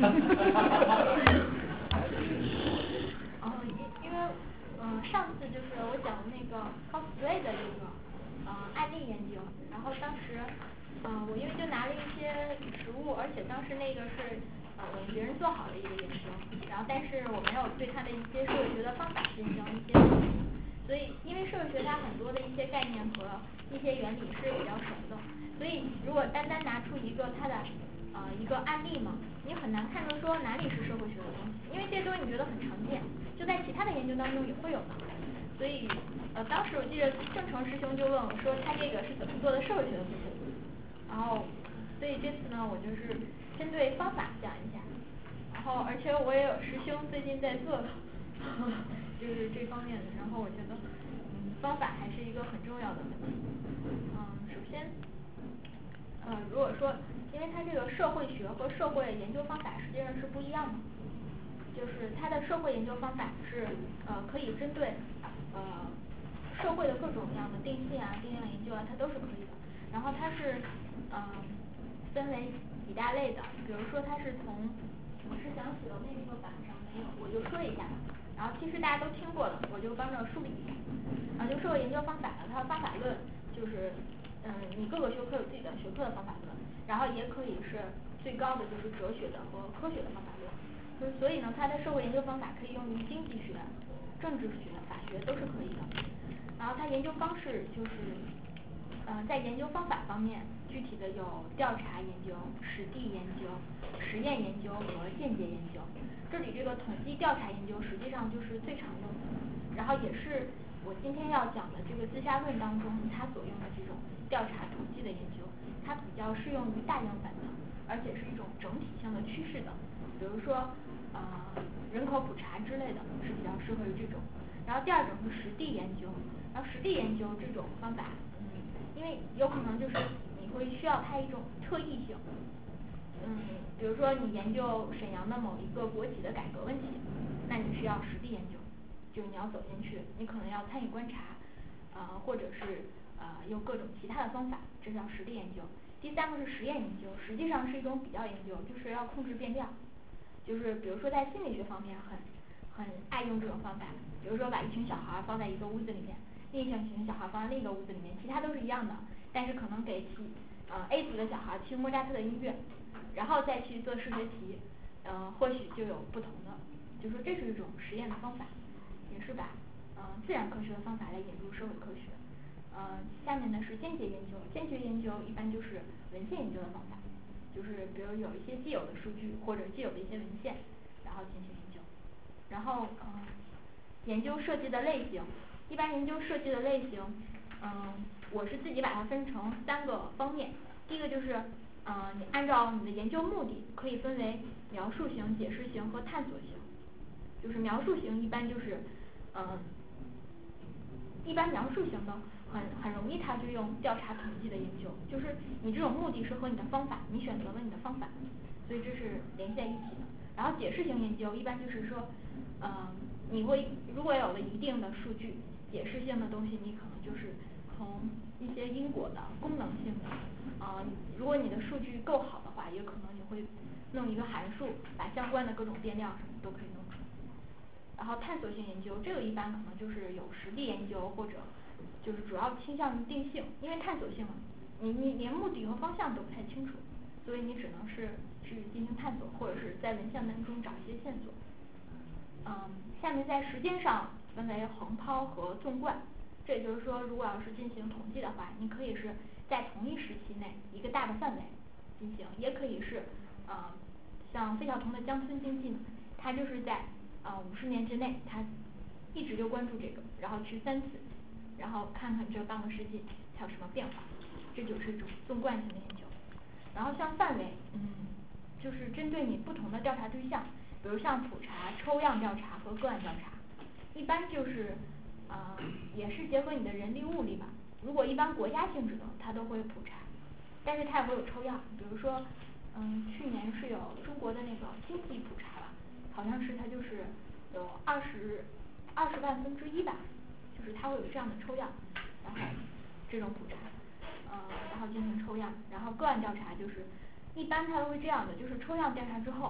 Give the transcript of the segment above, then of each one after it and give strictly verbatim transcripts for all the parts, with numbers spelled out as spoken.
哦，因因为嗯、呃、上次就是我讲的那个 cosplay 的这个呃案例研究，然后当时嗯、呃、我因为就拿了一些实物，而且当时那个是呃别人做好的一个研究，然后但是我没有对它的一些社会学的方法进行一些说明，所以因为社会学它很多的一些概念和一些原理是比较熟的，所以如果单单拿出一个它的呃一个案例嘛，你很难看出说哪里是社会学的东西，因为这些东西你觉得很常见，就在其他的研究当中也会有的，所以呃当时我记得郑成师兄就问我说他这个是怎么做的社会学的分析，然后所以这次呢我就是针对方法讲一下，然后而且我也有师兄最近在做就是这方面的，然后我觉得嗯方法还是一个很重要的问题。嗯首先呃如果说因为它这个社会学和社会研究方法实际上是不一样的，就是它的社会研究方法是呃可以针对呃社会的各种各样的定性啊定量研究啊它都是可以的，然后它是嗯、呃、分为几大类的，比如说它是从我是想写到那个板上没有我就说一下，然后其实大家都听过的我就帮着梳理一下，然后就社会研究方法呢它的方法论就是嗯你各个学科有自己的学科的方法论，然后也可以是最高的就是哲学的和科学的方法论，就是所以呢它的社会研究方法可以用于经济学、政治学、法学都是可以的，然后它研究方式就是呃在研究方法方面具体的有调查研究、实地研究、实验研究和间接研究，这里这个统计调查研究实际上就是最常用的，然后也是我今天要讲的这个自洽论当中它所用的这种调查统计的研究，它比较适用于大样本的，而且是一种整体性的趋势的，比如说呃人口普查之类的是比较适合于这种，然后第二种是实地研究，然后实地研究这种方法嗯因为有可能就是你会需要它一种特异性，嗯比如说你研究沈阳的某一个国企的改革问题，那你需要实地研究，就你要走进去，你可能要参与观察，呃或者是呃用各种其他的方法，这叫实地研究。第三个是实验研究，实际上是一种比较研究，就是要控制变量，就是比如说在心理学方面很很爱用这种方法，比如说把一群小孩放在一个屋子里面，另一群小孩放在另一个屋子里面，其他都是一样的，但是可能给其呃 A 组的小孩听莫扎特的音乐，然后再去做数学题，呃或许就有不同的，就说这是一种实验的方法，也是把呃自然科学的方法来引入社会科学。呃下面呢是间接研究，间接研究一般就是文献研究的方法，就是比如有一些既有的数据或者既有的一些文献，然后进行研究，然后呃研究设计的类型，一般研究设计的类型，嗯、呃、我是自己把它分成三个方面，第一个就是呃你按照你的研究目的可以分为描述型、解释型和探索型，就是描述型一般就是呃一般描述型的很很容易它就用调查统计的研究，就是你这种目的是和你的方法，你选择了你的方法，所以这是连在一起的。然后解释型研究一般就是说呃你会如果有了一定的数据，解释性的东西你可能就是从一些因果的功能性的呃如果你的数据够好的话，也可能你会弄一个函数，把相关的各种变量什么都可以弄出来。然后探索性研究这个一般可能就是有实地研究，或者就是主要倾向于定性，因为探索性你你连目的和方向都不太清楚，所以你只能是去进行探索，或者是在文献当中找一些线索。嗯下面在时间上分为横抛和纵贯，这也就是说如果要是进行统计的话，你可以是在同一时期内一个大的范围进行，也可以是呃像费孝通的乡村经济呢，它就是在呃五十年之内，它一直就关注这个，然后去三次，然后看看这半个世纪它有什么变化，这就是一种纵贯性的研究。然后像范围嗯就是针对你不同的调查对象，比如像普查、抽样调查和个案调查，一般就是呃也是结合你的人力物力吧，如果一般国家性质的它都会普查，但是它也会有抽样，比如说嗯去年是有中国的那个经济普查吧，好像是它就是有二十二十万分之一吧，就是它会有这样的抽样，然后这种普查呃然后进行抽样，然后个案调查就是一般它都会这样的，就是抽样调查之后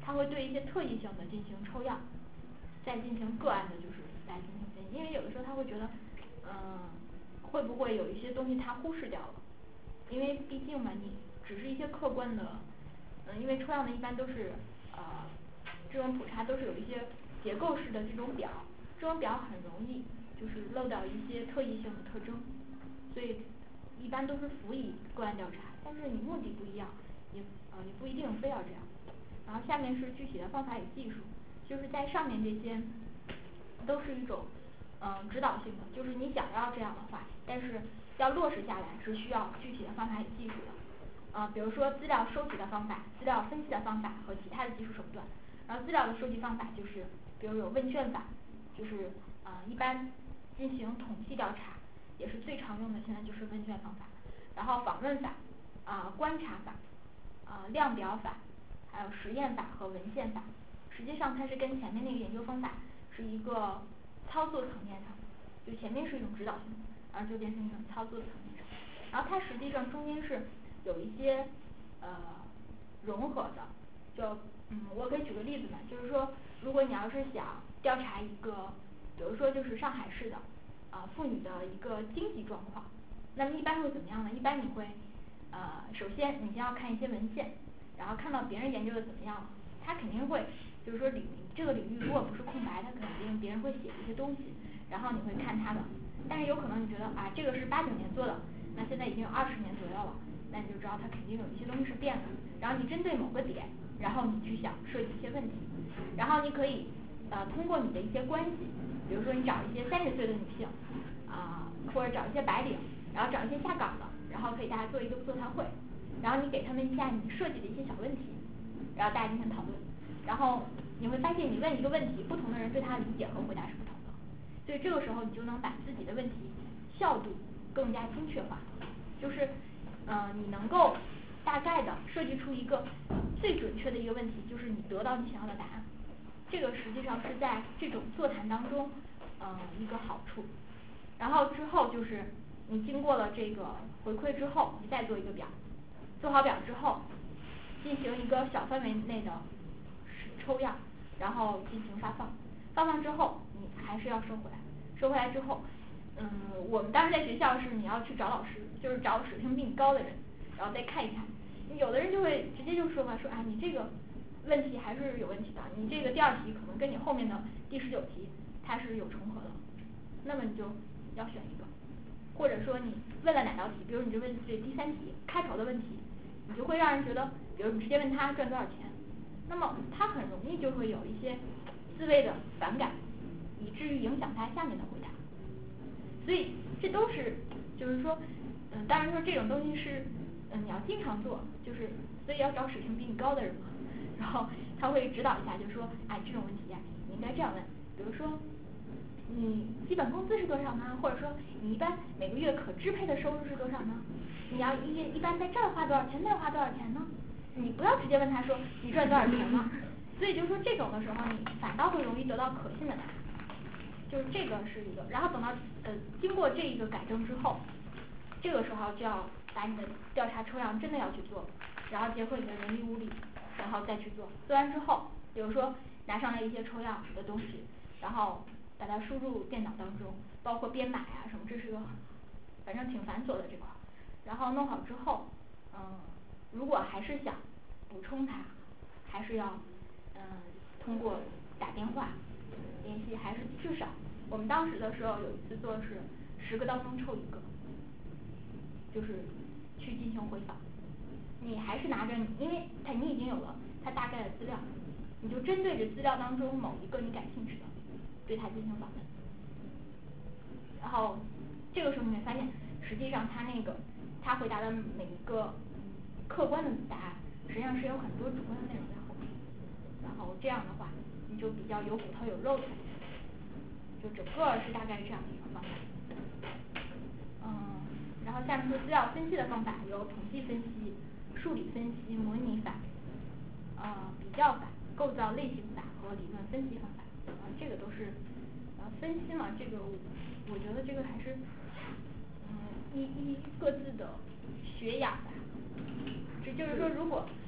他会对一些特异性的进行抽样，再进行个案的就是来进行分析，因为有的时候他会觉得，嗯，会不会有一些东西他忽视掉了，因为毕竟嘛，你只是一些客观的，嗯，因为抽样的一般都是呃，这种普查都是有一些结构式的这种表，这种表很容易就是漏掉一些特异性的特征，所以一般都是辅以个案调查，但是你目的不一样，也呃也不一定非要这样。然后下面是具体的方法与技术，就是在上面这些都是一种嗯、呃、指导性的，就是你想要这样的话，但是要落实下来是需要具体的方法与技术的，啊、呃，比如说资料收集的方法、资料分析的方法和其他的技术手段。然后资料的收集方法就是，比如有问卷法，就是啊、呃、一般进行统计调查也是最常用的，现在就是问卷方法。然后访问法、啊、呃、观察法、啊、呃、量表法，还有实验法和文献法。实际上它是跟前面那个研究方法是一个操作层面上，就前面是一种指导性的，然后就变成一种操作层面上。然后它实际上中间是有一些呃融合的，就嗯我可以举个例子嘛，就是说如果你要是想调查一个，比如说就是上海市的啊、呃、妇女的一个经济状况，那么一般会怎么样呢？一般你会呃首先你先要看一些文献，然后看到别人研究的怎么样了，他肯定会就是说领这个领域如果不是空白，他肯定别人会写一些东西，然后你会看他的，但是有可能你觉得啊这个是八九年做的，那现在已经有二十年左右了，那你就知道他肯定有一些东西是变的，然后你针对某个点，然后你去想设计一些问题，然后你可以呃通过你的一些关系，比如说你找一些三十岁的女性啊、呃、或者找一些白领，然后找一些下岗的，然后可以大家做一个座谈会，然后你给他们一下你设计的一些小问题，然后大家进行讨论，然后你会发现你问一个问题，不同的人对他的理解和回答是不同的，所以这个时候你就能把自己的问题效度更加精确化，就是呃你能够大概的设计出一个最准确的一个问题，就是你得到你想要的答案，这个实际上是在这种座谈当中呃一个好处。然后之后就是你经过了这个回馈之后，你再做一个表，做好表之后进行一个小范围内的抽样，然后进行发放，发放之后你还是要收回来，收回来之后嗯我们当时在学校是你要去找老师，就是找水平比你高的人，然后再看一看，有的人就会直接就说嘛，说啊你这个问题还是有问题的，你这个第二题可能跟你后面的第十九题它是有重合的，那么你就要选一个，或者说你问了哪道题，比如你就问这第三题开头的问题，你就会让人觉得，比如你直接问他赚多少钱，那么他很容易就会有一些思维的反感，以至于影响他下面的回答。所以这都是就是说嗯当然说这种东西是嗯你要经常做，就是所以要找水平比你高的人嘛，然后他会指导一下，就是说哎这种问题呀、啊、你应该这样问，比如说你基本工资是多少呢？或者说你一般每个月可支配的收入是多少呢？你要一一般在这儿花多少钱，那儿花多少钱呢？你不要直接问他说你赚多少钱呢？所以就是说这种的时候，你反倒会容易得到可信的答案。就是这个是一个，然后等到呃经过这一个改正之后，这个时候就要把你的调查抽样真的要去做，然后结合你的人力物力，然后再去做。做完之后，比如说拿上来一些抽样的东西，然后把它输入电脑当中，包括编码呀什么，这是个反正挺繁琐的这块儿。然后弄好之后，嗯，如果还是想补充它，还是要嗯通过打电话联系，还是至少我们当时的时候有一次做是十个当中抽一个，就是去进行回访。你还是拿着你，因为他你已经有了他大概的资料，你就针对着资料当中某一个你感兴趣的，对他进行访问。然后这个时候你会发现，实际上他那个他回答的每一个客观的答案，实际上是有很多主观的内容在后面。然后这样的话，你就比较有骨头有肉的。就整个是大概这样的一个方法。嗯，然后下面是资料分析的方法，有统计分析、数理分析、模拟法、呃比较法、构造类型法和理论分析方法。啊，这个都是呃分析嘛，这个我觉得这个还是嗯一一各自的学养吧。这就是说，如果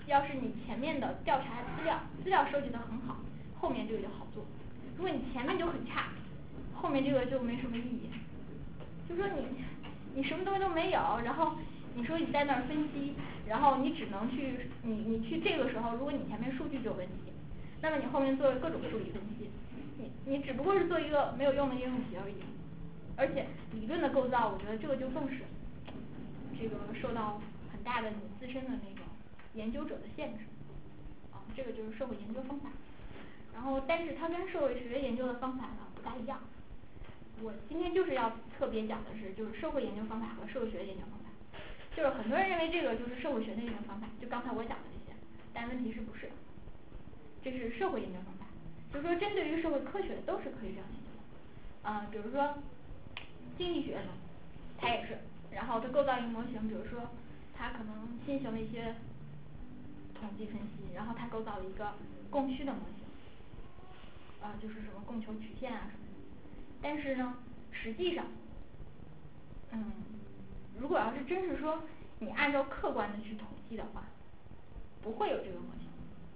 要是你前面的调查资料资料收集的很好，后面这个就好做。如果你前面就很差，后面这个就没什么意义。就说你你什么东西都没有，然后你说你在那儿分析，然后你只能去你你去这个时候，如果你前面数据就有问题，那么你后面做各种数理分析，你你只不过是做一个没有用的应用题而已。而且理论的构造，我觉得这个就更是这个受到很大的你自身的那个研究者的限制。啊，这个就是社会研究方法。然后，但是它跟社会学研究的方法呢不大一样。我今天就是要特别讲的是，就是社会研究方法和社会学研究方法。就是很多人认为这个就是社会学的研究方法，就刚才我讲的这些，但问题是不是？这是社会研究方法，就是说针对于社会科学都是可以这样研究的。啊、呃，比如说经济学呢，它也是，然后它构造一个模型，比如说它可能新型的一些统计分析，然后它构造了一个供需的模型。啊、呃，就是什么供求曲线啊什么的。但是呢，实际上，嗯，如果要是真是说你按照客观的去统计的话，不会有这个模型。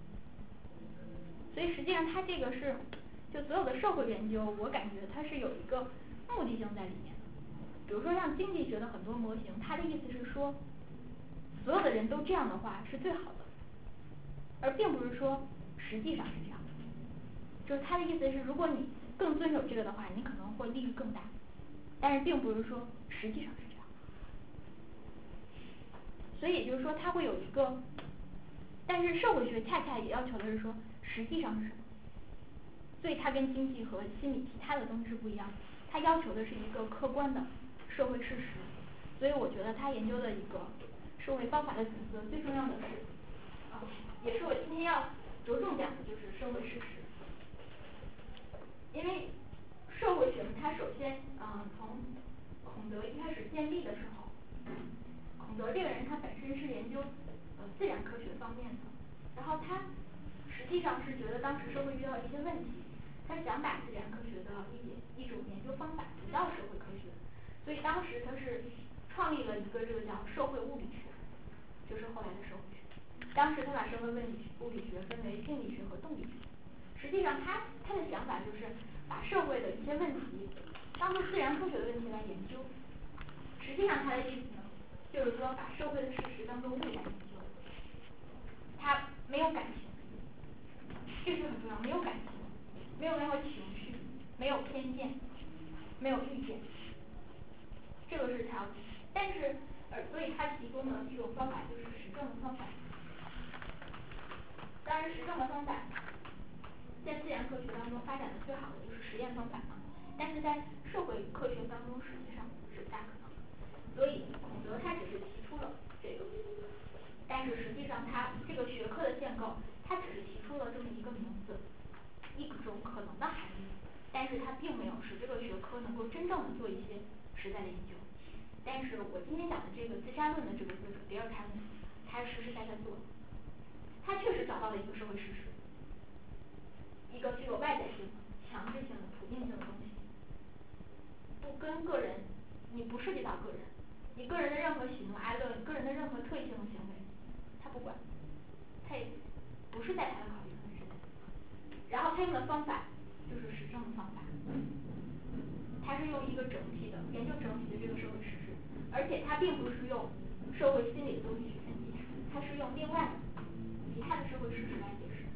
所以实际上它这个是，就所有的社会研究，我感觉它是有一个目的性在里面的。比如说像经济学的很多模型，它的意思是说，所有的人都这样的话是最好的，而并不是说实际上是这样的。就是他的意思是，如果你更遵守这个的话，你可能会利益更大，但是并不是说实际上是这样。所以也就是说，它会有一个，但是社会学恰恰也要求的是说，实际上是什么？所以它跟经济和心理其他的东西是不一样的，它要求的是一个客观的社会事实。所以我觉得他研究的一个社会方法的准则，最重要的是，啊、呃，也是我今天要着重讲的就是社会事实。因为社会学它首先，嗯、呃，从孔德一开始建立的时候，孔德这个人他本身是研究呃自然科学方面的，然后他实际上是觉得当时社会遇到一些问题，他想把自然科学的一一种研究方法移到社会科学，所以当时他是创立了一个这个叫社会物理学，就是后来的社会学。当时他把社会物理物理学分为静力学和动力学。实际上他他的想法就是把社会的一些问题当做自然科学的问题来研究。实际上他的意思呢，就是说把社会的事实当作物来研究。他没有感情，这是很重要，没有感情，没有任何情绪，没有偏见，没有意见，这个是他。但是呃，所以他提供的一种方法就是实证的方法。当然，实证的方法在自然科学当中发展的最好的就是实验方法嘛，但是在社会科学当中实际上是不大可能的。所以孔德他只是提出了这个，但是实际上他这个学科的建构，他只是提出了这么一个名字，一种可能的含义，但是他并没有使这个学科能够真正的做一些实在的研究。但是我今天讲的这个自杀论的这个作者比尔凯姆，他实实在在做，他确实找到了一个社会事实，一个具有外在性、强制性的、普遍性的东西，不跟个人，你不涉及到个人，你个人的任何喜怒哀乐，你个人的任何特异性的行为，他不管，他也不是在他的考虑范围之内。然后他用的方法就是实证的方法，他是用一个整体的研究整体的这个社会事实，而且他并不是用社会心理的东西去分析它，他是用另外的其他的社会事实来解释。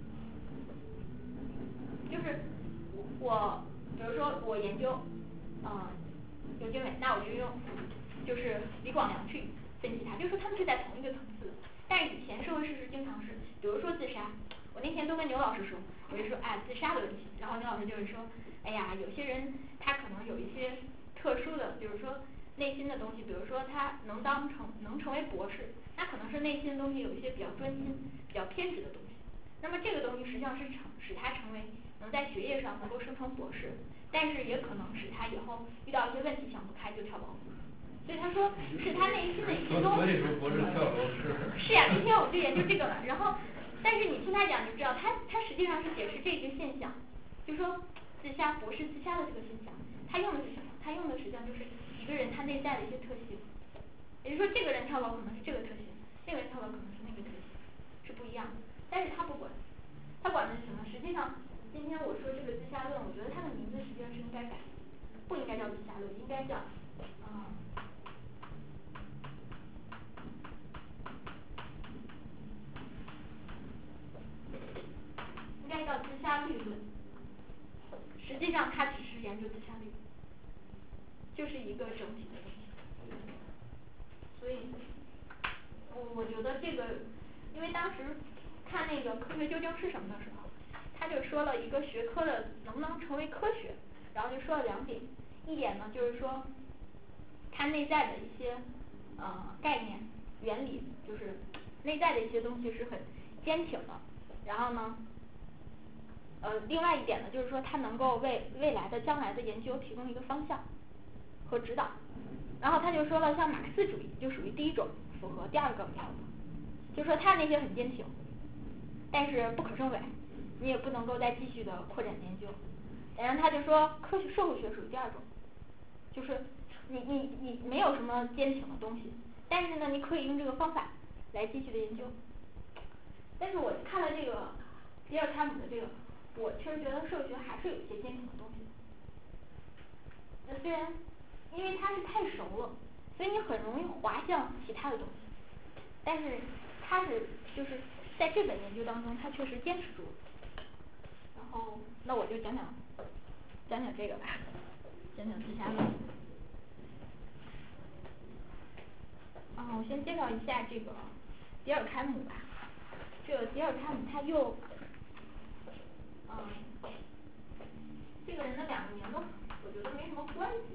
就是我，比如说我研究，呃，刘经纬，那我就用就是李广良去分析他，就是说他们是在同一个层次的。但是以前社会事实经常是，比如说自杀，我那天都跟牛老师说，我就说哎自杀的问题，然后牛老师就是说，哎呀有些人他可能有一些特殊的，比如说内心的东西，比如说他能当成能成为博士，那可能是内心的东西有一些比较专心、比较偏执的东西。那么这个东西实际上是成使他成为能在学业上能够升成博士，但是也可能使他以后遇到一些问题想不开就跳楼。所以他说是他内心的一些东西。所以说博士跳楼是。是呀，那天我就研究这个了，然后但是你听他讲就知道，他他实际上是解释这个现象，就说自杀博士自杀的这个现象，他用的是什么？他用的实际上就是一个人他内在的一些特性，也就是说这个人跳楼可能是这个特性，那个人跳楼可能是那个特性。 是不一样的，但是他不管，他管的是什么？实际上，今天我说这个自瞎论，我觉得它的名字实际上是应该改，不应该叫自瞎论，应该叫，嗯，应该叫自瞎律论。实际上，它只是研究自瞎律，就是一个整体的东西。所以，我我觉得这个，因为当时看那个科学究竟是什么的时候，他就说了一个学科的能不能成为科学，然后就说了两点，一点呢就是说，它内在的一些呃概念、原理，就是内在的一些东西是很坚挺的，然后呢，呃，另外一点呢就是说它能够为未来的将来的研究提供一个方向和指导。然后他就说了，像马克思主义就属于第一种，符合第二个条子，就说他那些很坚挺，但是不可证伪，你也不能够再继续的扩展研究。然后他就说科学社会学属于第二种，就是你你你没有什么坚挺的东西，但是呢你可以用这个方法来继续的研究。但是我看了这个比尔开姆的这个，我确实觉得社会学还是有一些坚挺的东西。那虽然因为它是太熟了，所以你很容易滑向其他的东西，但是它是就是在这本研究当中，它确实坚持住了。然后那我就讲讲讲讲这个吧，讲讲自瞎论。啊，我先介绍一下这个比尔开姆吧。这个比尔开姆他又，嗯，这个人的两个名字我觉得没什么关系。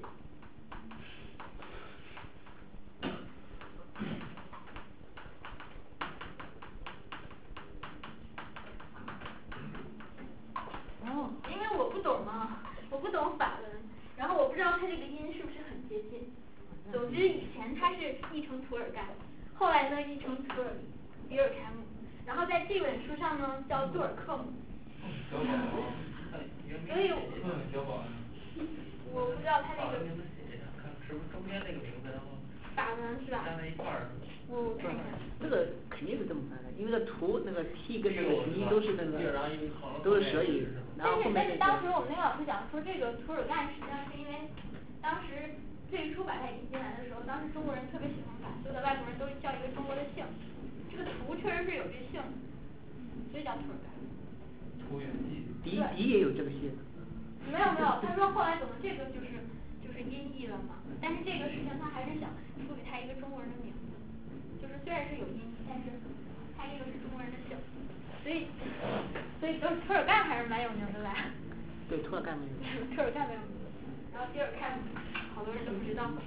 哦，因为我不懂嘛，我不懂法文，然后我不知道他这个音是不是很接近。总之以前他是译成涂尔干，后来呢译成图尔比尔开姆，然后在这本书上呢叫杜尔克姆。 小宝啊， 所以嗯，小宝。 我不知道他这个。 看是不是中间那个名字，然后法文是吧？ 加在一块儿。 我看看。 这个肯定是这么翻的，因为这图那个 T 跟那个拼音都是那个都是舌音，然后后面但是但是当时我们那个老师讲说，这个涂尔干实际上是因为当时最初把它引进来的时候，当时中国人特别喜欢把所有的外国人都叫一个中国的姓，这个图确实是有这姓，所以叫涂尔干。 图远记。 迪迪也有这个姓。 没有没有，他说后来可能这个就是就是音译了嘛，但是这个实际上他还是想赋予他一个中国人的名字，就是虽然是有音译，但是他这个是中国人的姓，所以所以都是涂尔干还是蛮有名的吧？ 对，涂尔干没有。 涂尔干没有名，然后比尔开姆好多人都不知道。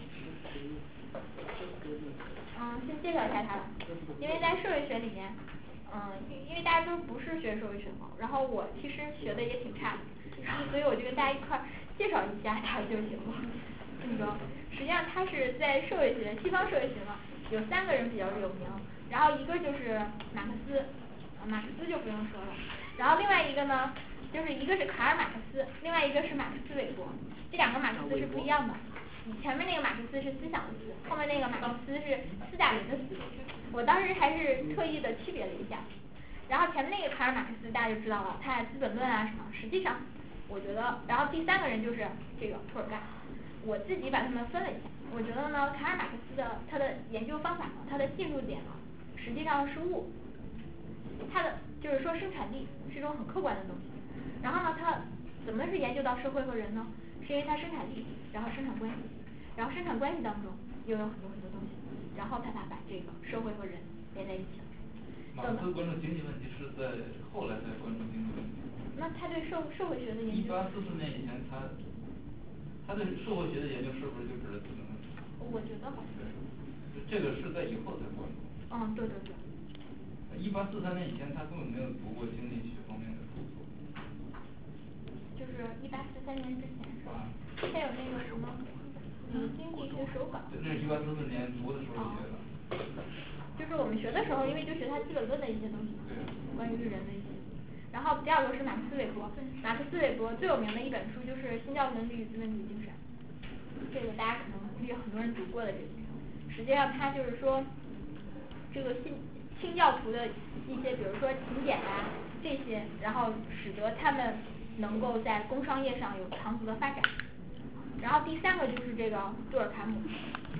嗯，先介绍一下他吧，因为在社会学里面，嗯，因为大家都不是学社会学嘛，然后我其实学的也挺差的。然后所以我就跟大家一块儿介绍一下他就行了。那个实际上他是在社会学，西方社会学嘛，有三个人比较有名，然后一个就是马克思，马克思就不用说了，然后另外一个呢，就是一个是卡尔马克思，另外一个是马克思韦伯，这两个马克思是不一样的。前面那个马克思是思想的思，后面那个马克思是斯大林的思，我当时还是特意的区别了一下。然后前面那个卡尔马克思大家就知道了，他的《资本论》啊什么，实际上我觉得，然后第三个人就是这个涂尔干，我自己把他们分了一下，我觉得呢，卡尔马克思的他的研究方法呢，他的进入点呢，实际上是物，他的就是说生产力是一种很客观的东西，然后呢，他怎么是研究到社会和人呢？是因为他生产力，然后生产关系，然后生产关系当中又有很多很多东西，然后他才把这个社会和人连在一起了。 马克思关注经济问题是在后来才关注经济问题。 那他对社社会学的研究。 一八四四年以前，他他对社会学的研究是不是就指的资本问题？ 我觉得好像。 对，这个是在以后才关注。 嗯，对对对。 一八四三年以前，他根本没有读过经济学方面的著作。 就是一八四三年之前是吧？他有那个什么，嗯，经济学手稿。 那是一八四四年读的时候写的。 就是我们学的时候，因为就学他《资本论》的一些东西，关于人的一些。然后第二个是马克思韦伯，马克思韦伯最有名的一本书就是《新教伦理与资本主义精神》，这个大家可能估计很多人读过的这个。实际上他就是说，这个新清教徒的一些，比如说勤俭啊这些，然后使得他们能够在工商业上有长足的发展。然后第三个就是这个杜尔坎姆。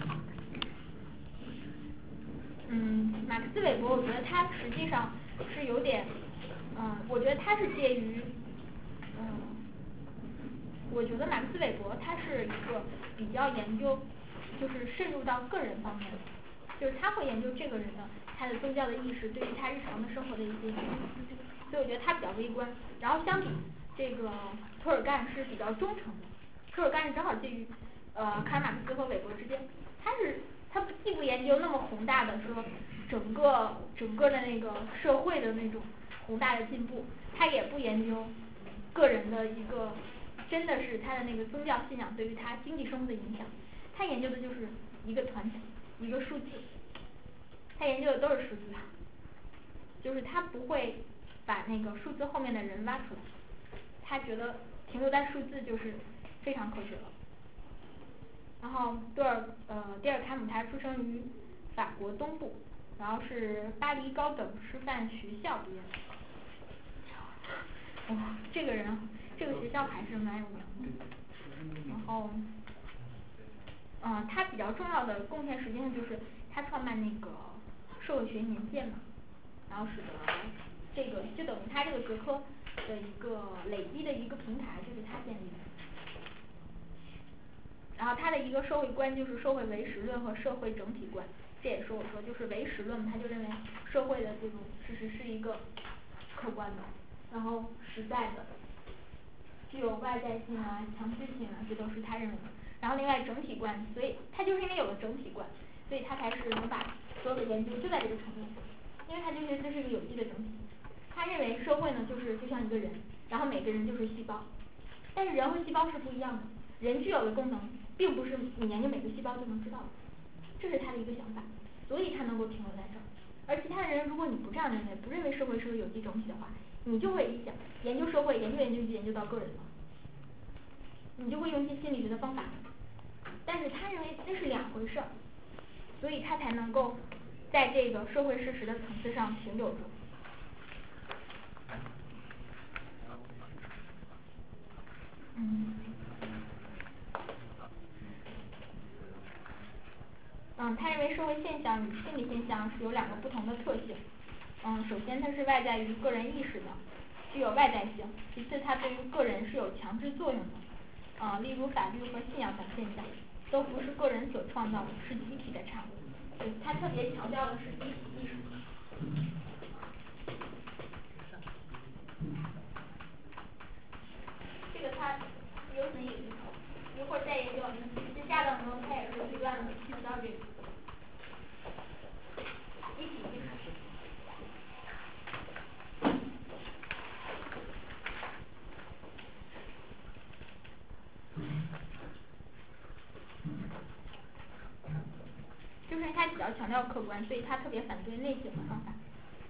嗯，马克思韦伯，我觉得他实际上是有点，嗯，我觉得他是介于，嗯，我觉得马克思韦伯他是一个比较研究，就是深入到个人方面的，就是他会研究这个人的他的宗教的意识对于他日常的生活的一些影响，所以我觉得他比较微观。然后相比这个涂尔干是比较忠诚的，涂尔干是正好介于呃卡尔马克思和韦伯之间，他是。他既不研究那么宏大的说整个整个的那个社会的那种宏大的进步，他也不研究个人的一个真的是他的那个宗教信仰对于他经济生活的影响，他研究的就是一个团体一个数字，他研究的都是数字，就是他不会把那个数字后面的人挖出来，他觉得停留在数字就是非常科学了。然后杜尔呃蒂尔坎姆他出生于法国东部，然后是巴黎高等师范学校毕业的。哇，这个人这个学校还是蛮有名的。然后，嗯、呃，他比较重要的贡献实际上就是他创办那个社会学年鉴嘛，然后使得这个就等于他这个学科的一个累积的一个平台就是他建立的。然后他的一个社会观就是社会唯实论和社会整体观，这也是我说就是唯实论，他就认为社会的这种事实是一个客观的，然后实在的，具有外在性啊、强制性啊，这都是他认为的。然后另外整体观，所以他就是因为有了整体观，所以他才是能把所有的研究就在这个层面上，因为他就是这是一个有机的整体。他认为社会呢就是就像一个人，然后每个人就是细胞，但是人和细胞是不一样的，人具有的功能并不是你研究每个细胞就能知道的，这是他的一个想法，所以他能够停留在这儿。而其他人如果你不这样认为，不认为社会是个有机整体的话，你就会一想研究社会研究研究就研究到个人了，你就会用一些心理学的方法，但是他认为这是两回事儿，所以他才能够在这个社会事实的层次上停留住。嗯，嗯，他认为社会现象与心理现象是有两个不同的特性。嗯，首先它是外在于个人意识的，具有外在性；其次它对于个人是有强制作用的。啊，例如法律和信仰等现象，都不是个人所创造的，是集体的产物。对，他特别强调的是集体意识。这个他由此也一会儿再研究，私下当中他也是不断的提到这个集体意识。就是他比较强调客观，所以他特别反对内省的方法。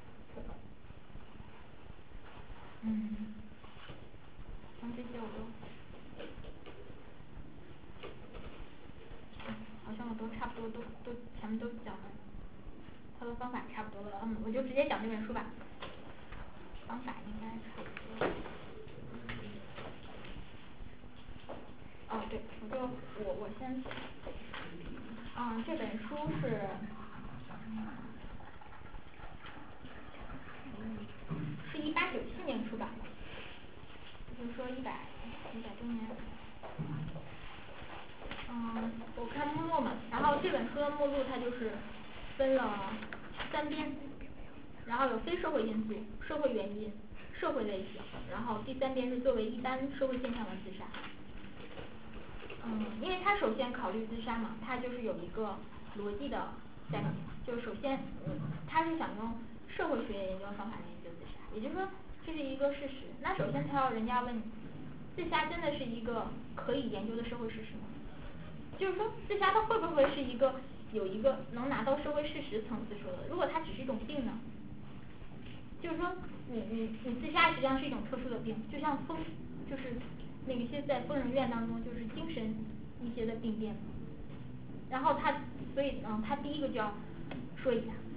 嗯，像这些我都，好像我都差不多都都前面都讲了，他的方法差不多了，嗯，我就直接讲这本书吧。方法应该差不多。哦，对，我就我我先，嗯，这本书是，是一八九七年出版的，就是说一百一百多年。嗯，我看目录嘛，然后这本书的目录它就是分了三编，然后有非社会因素、社会原因、社会类型，然后第三编是作为一般社会现象的自杀。嗯，因为他首先考虑自杀嘛，他就是有一个逻辑的在里面，就是首先，嗯，他是想用社会学研究方法来研究自杀，也就是说这是一个事实。那首先他要人家问你，自杀真的是一个可以研究的社会事实吗？就是说自杀它会不会是一个有一个能拿到社会事实层次说的？如果它只是一种病呢？就是说你你你自杀实际上是一种特殊的病，就像疯，就是那个些在疯人院当中就是精神一些的病变。然后他所以嗯他第一个就要说一下，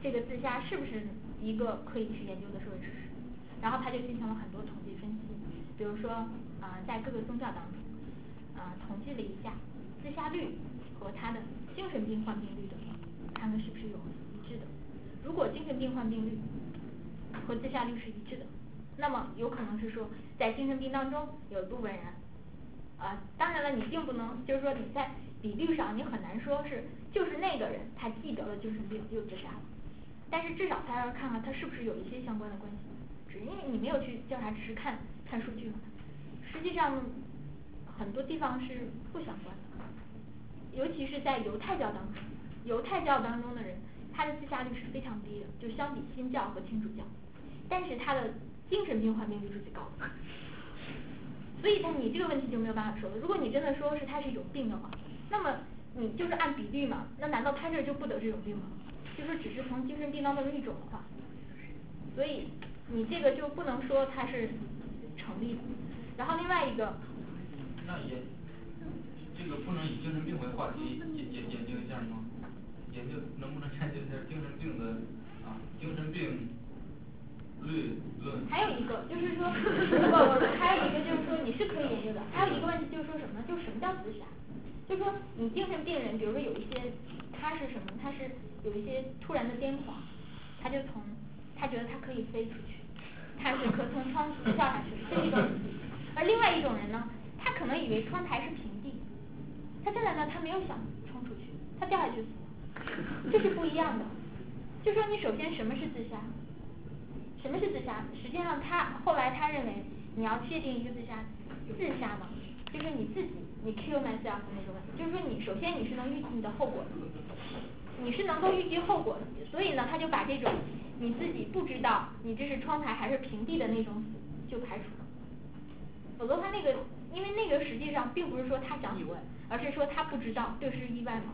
这个自杀是不是一个可以去研究的社会事实，然后他就进行了很多统计分析，比如说啊、呃、在各个宗教当中啊、呃、统计了一下自杀率和他的精神病患病率的，看看是不是有一致的。如果精神病患病率和自杀率是一致的，那么有可能是说在精神病当中有一部分人啊、呃、当然了，你并不能就是说你在比率上你很难说是就是那个人他既得了精神病又自杀了，但是至少他要看看他是不是有一些相关的关系，只因为你没有去调查，只是看看数据嘛，实际上很多地方是不相关的，尤其是在犹太教当中，犹太教当中的人他的自杀率是非常低的，就相比新教和天主教，但是他的精神病患病率是最高的，所以他你这个问题就没有办法说了。如果你真的说是他是有病的话，那么你就是按比例嘛，那难道他这就不得这种病吗？就是只是从精神病当中的一种的话，所以你这个就不能说它是成立的。然后另外一个， 那也这个不能以精神病为话题研研研究一下吗？研究能不能研究一下精神病的啊精神病率论？ 还有一个就是说，不不，还有一个就是说你是可以研究的。还有一个问题就是说什么呢？就是什么叫自杀？就是说你精神病人，比如说有一些他是什么？他是有一些突然的癫狂，他就从他觉得他可以飞出去，他是可从窗户跳下去，这是一种死。而另外一种人呢，他可能以为窗台是平地，他现在呢他没有想冲出去，他掉下去死了，这是不一样的。就说你首先什么是自杀？什么是自杀？实际上他后来他认为你要界定一个自杀，自杀嘛，就是你自己你 kill myself 那个问题，就是说你首先你是能预计你的后果的，你是能够预计后果的，所以呢他就把这种你自己不知道你这是窗台还是平地的那种死就排除了，否则他那个因为那个实际上并不是说他想死，而是说他不知道这是意外嘛。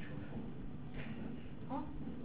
哦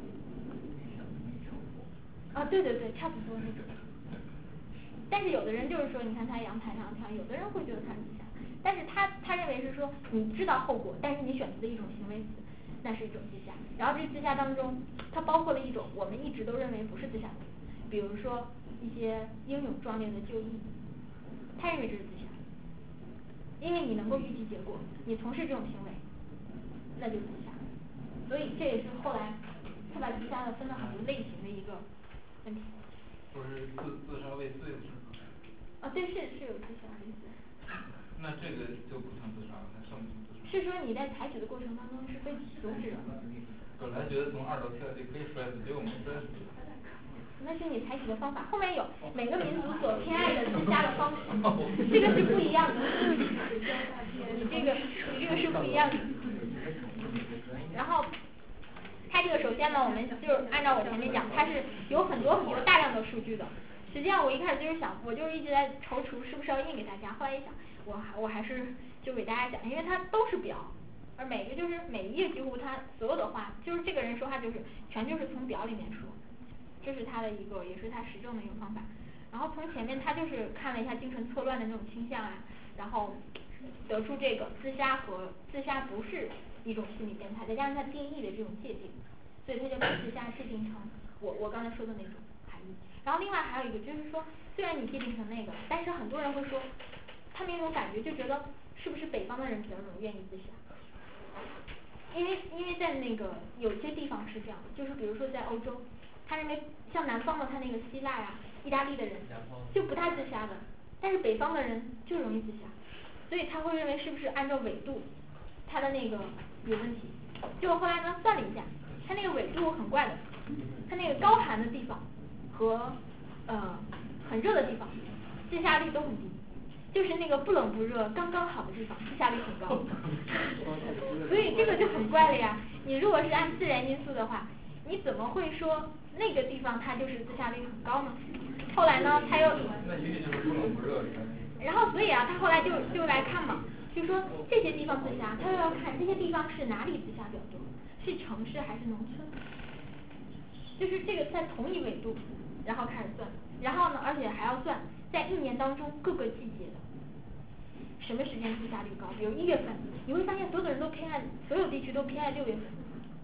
啊对对对，差不多那种。但是有的人就是说你看他阳台上跳，有的人会觉得他是自杀，但是他他认为是说你知道后果，但是你选择的一种行为死，那是一种自杀。然后这自杀当中它包括了一种我们一直都认为不是自杀的，比如说一些英勇壮烈的就义，他认为这是自杀，因为你能够预计结果，你从事这种行为那就是自杀。所以这也是后来他把自杀的分了很多类型的一个问题。 不是自自杀未遂是吗？ 啊对，是是有自杀未遂。 那这个就不算自杀了，还算不算自杀？ 是说你在采取的过程当中是被阻止了。 本来觉得从二楼跳下去可以摔死，结果没摔死。 那是你采取的方法，后面有每个民族所偏爱的自杀的方式，这个是不一样的。你这个你这个是不一样的。然后它这个首先呢，我们就是按照我前面讲，它是有很多很多大量的数据的。实际上我一开始就是想，我就是一直在踌躇是不是要印给大家，后来一想，我还我还是就给大家讲，因为它都是表，而每个就是每一页几乎它所有的话，就是这个人说话就是全就是从表里面说，这是他的一个也是他实证的一个方法。然后从前面他就是看了一下精神错乱的那种倾向啊，然后得出这个自杀和自杀不是一种心理变态，再加上他定义的这种界定，所以他就把自杀界定成我我刚才说的那种含义。然后另外还有一个就是说，虽然你界定成那个，但是很多人会说，他们有种感觉就觉得是不是北方的人比较容易愿意自杀？因为因为在那个有些地方是这样的，就是比如说在欧洲，他认为像南方的他那个希腊呀、意大利的人就不太自杀的，但是北方的人就容易自杀，所以他会认为是不是按照纬度，他的那个有问题。结果后来呢算了一下，他那个纬度很怪的，他那个高寒的地方和呃很热的地方自杀率都很低，就是那个不冷不热刚刚好的地方自杀率很高。所以这个就很怪了呀，你如果是按自然因素的话，你怎么会说那个地方它就是自杀率很高呢？后来呢他又那一定就是不冷不热。 然后所以啊他后来就就来看嘛，就说这些地方自杀，他又要看这些地方是哪里自杀比较多，是城市还是农村，就是这个在同一纬度然后开始算，然后呢而且还要算在一年当中各个季节的什么时间自杀率高，比如一月份，你会发现所有的人都偏爱，所有地区都偏爱六月份，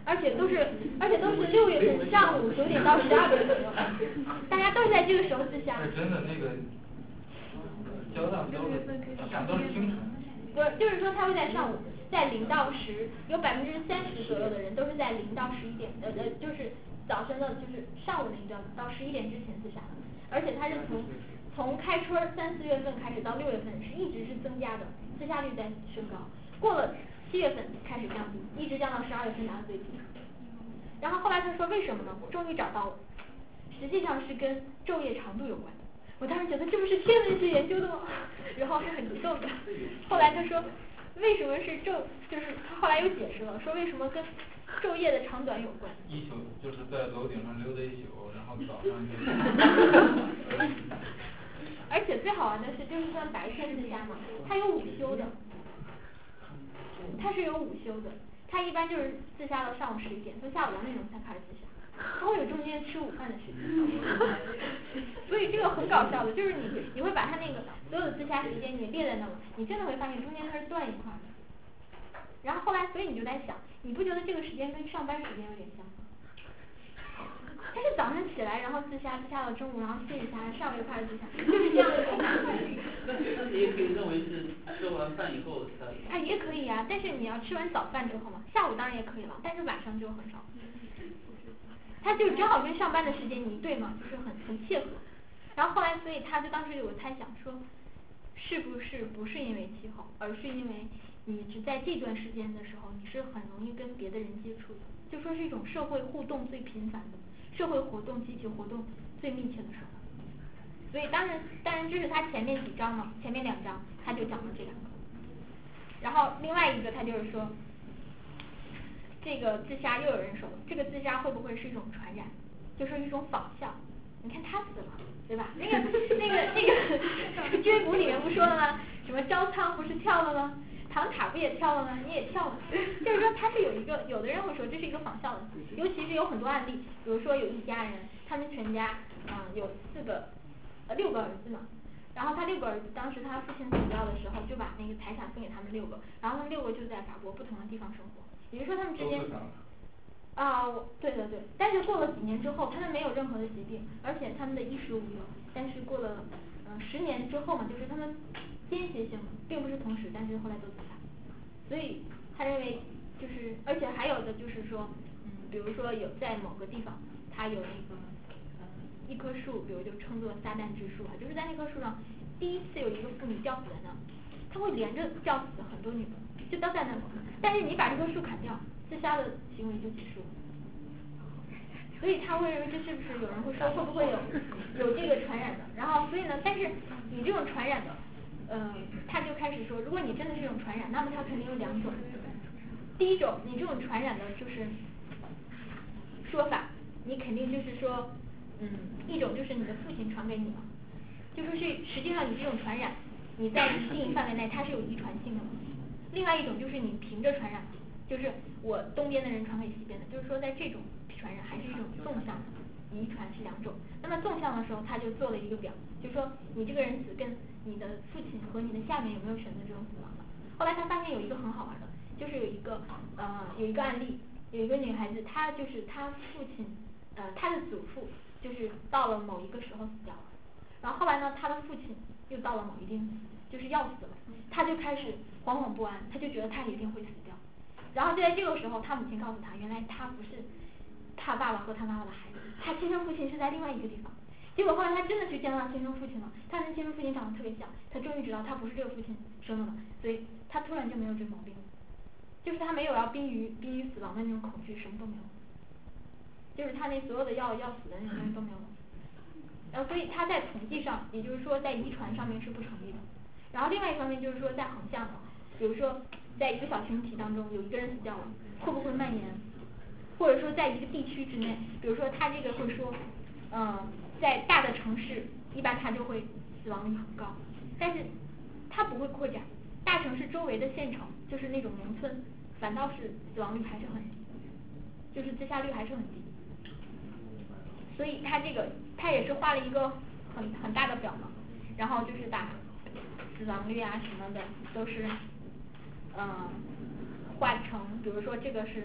而且都是而且都是六月份上午九点到十二点左右，大家都是在这个时候自杀。 真的那个交大都是都是清晨。 不是，就是说他会在上午，在零到十，有百分之三十左右的人都是在零到十一点，呃呃，就是早晨的，就是上午那一段到十一点之前自杀的，而且他是从从开春三四月份开始到六月份是一直是增加的，自杀率在升高，过了七月份开始降低，一直降到十二月份达到最低。然后后来他说为什么呢？终于找到了，实际上是跟昼夜长度有关的。我当时觉得这不是天文学研究的吗？然后是很激动的。后来他说为什么是昼，就是他后来又解释了，说为什么跟昼夜的长短有关。 一宿就是在楼顶上溜达一宿，然后早上就。 而且最好玩的是，就是算白天自杀嘛，他有午休的，他是有午休的，他一般就是自杀到上午十一点，从下午两点钟才开始自杀。他会有中间吃午饭的时间，所以这个很搞笑的，就是你你会把他那个所有的自杀时间你列在那了，你真的会发现中间它是断一块的。然后后来，所以你就在想，你不觉得这个时间跟上班时间有点像吗？他是早上起来，然后自杀，自杀到中午，然后歇一下，下午又开始自杀，就是这样的一种感觉。 但是也可以认为是吃完饭以后才。 啊，也可以啊，但是你要吃完早饭之后嘛，下午当然也可以了，但是晚上就很少。他就正好跟上班的时间一对嘛，就是很很切合。然后后来，所以他就当时有猜想说，是不是不是因为气候，而是因为你只在这段时间的时候，你是很容易跟别的人接触的，就说是一种社会互动最频繁的，社会活动、集体活动最密切的时候。所以当然，当然这是他前面几章嘛，前面两章他就讲了这两个。然后另外一个他就是说。这个自杀又有人说，这个自杀会不会是一种传染，就是一种仿效？你看他死了，对吧？那个那个那个军鼓里面不说了吗？什么招仓不是跳了吗？唐塔不也跳了吗？你也跳了。就是说他是有一个，有的人会说这是一个仿效的，尤其是有很多案例，比如说有一家人，他们全家嗯有四个呃六个儿子嘛。然后他六个儿子，当时他父亲死掉的时候，就把那个财产分给他们六个，然后他们六个就在法国不同的地方生活。也就是说他们之间啊、呃，对对对，但是过了几年之后，他们没有任何的疾病，而且他们的衣食无忧。但是过了嗯、呃、十年之后嘛，就是他们间歇性，并不是同时，但是后来都自杀。所以他认为就是，而且还有的就是说，嗯，比如说有在某个地方，他有那个呃一棵树，比如就称作撒旦之树啊，就是在那棵树上，第一次有一个妇女吊死在那，他会连着吊死很多女的。就都在那里，但是你把这棵树砍掉，自杀的行为就结束了。所以他会认为这是不是有人会说会不会有有这个传染的？然后所以呢，但是你这种传染的，呃，他就开始说，如果你真的是一种传染，那么它肯定有两种。第一种，你这种传染的就是说法，你肯定就是说，嗯，一种就是你的父亲传给你了，就说是实际上你这种传染，你在一定范围内它是有遗传性的。另外一种就是你凭着传染，就是我东边的人传给西边的，就是说在这种传染还是一种纵向的，遗传是两种。那么纵向的时候，他就做了一个表，就是说你这个人死跟你的父亲和你的下面有没有选择这种死亡的。后来他发现有一个很好玩的，就是有一个呃有一个案例，有一个女孩子，她就是她父亲呃她的祖父就是到了某一个时候死掉了，然后后来呢她的父亲又到了某一定就是要死了，他就开始惶惶不安，他就觉得他一定会死掉。然后就在这个时候，他母亲告诉他，原来他不是他爸爸和他妈妈的孩子，他亲生父亲是在另外一个地方。结果后来他真的去见到他亲生父亲了，他跟亲生父亲长得特别像，他终于知道他不是这个父亲生的了，所以他突然就没有这毛病了，就是他没有要濒于濒于死亡的那种恐惧，什么都没有，就是他那所有的要要死的那种东西都没有了。然后所以他在统计上，也就是说在遗传上面是不成立的。然后另外一方面就是说在横向的，比如说在一个小群体当中有一个人死掉了，会不会蔓延？或者说在一个地区之内，比如说他这个会说，嗯，在大的城市一般他就会死亡率很高，但是它不会扩展，大城市周围的县城就是那种农村，反倒是死亡率还是很低，就是自杀率还是很低。所以他这个他也是画了一个很很大的表嘛，然后就是把死亡率啊什么的都是嗯画成，比如说这个是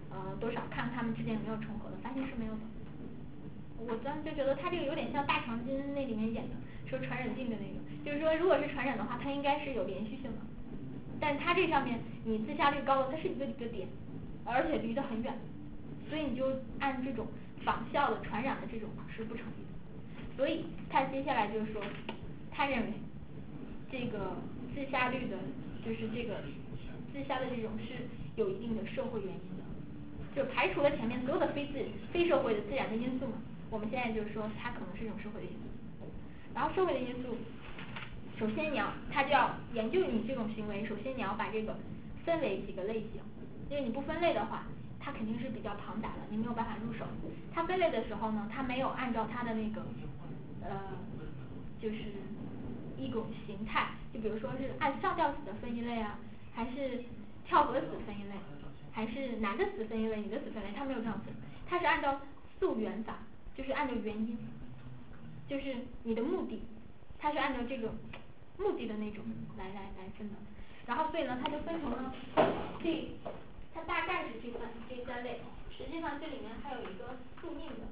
呃多少看他们之间有没有重合的，发现是没有的。我当时就觉得他这个有点像大长今那里面演的说传染病的那个，就是说如果是传染的话，它应该是有连续性的，但它这上面你自杀率高的，它是一个一个点，而且离得很远，所以你就按这种仿效的传染的这种是不成立的。所以他接下来就是说，他认为这个自杀率的，就是这个自杀的这种是有一定的社会原因的，就排除了前面所有的非自非社会的自然的因素嘛。我们现在就是说，它可能是一种社会的因素，然后社会的因素，首先你要，他就要研究你这种行为，首先你要把这个分为几个类型，因为你不分类的话，它肯定是比较庞杂的，你没有办法入手。它分类的时候呢，它没有按照它的那个，呃，就是一种形态，就比如说是按上吊死的分一类啊，还是跳河死分一类，还是男的死分一类，女的死分类，它没有这样分，它是按照溯源法。就是按照原因，就是你的目的，它是按照这个目的的那种来来来分的。然后所以呢，它就分成了这，它大概是这三这三类，实际上这里面还有一个宿命的。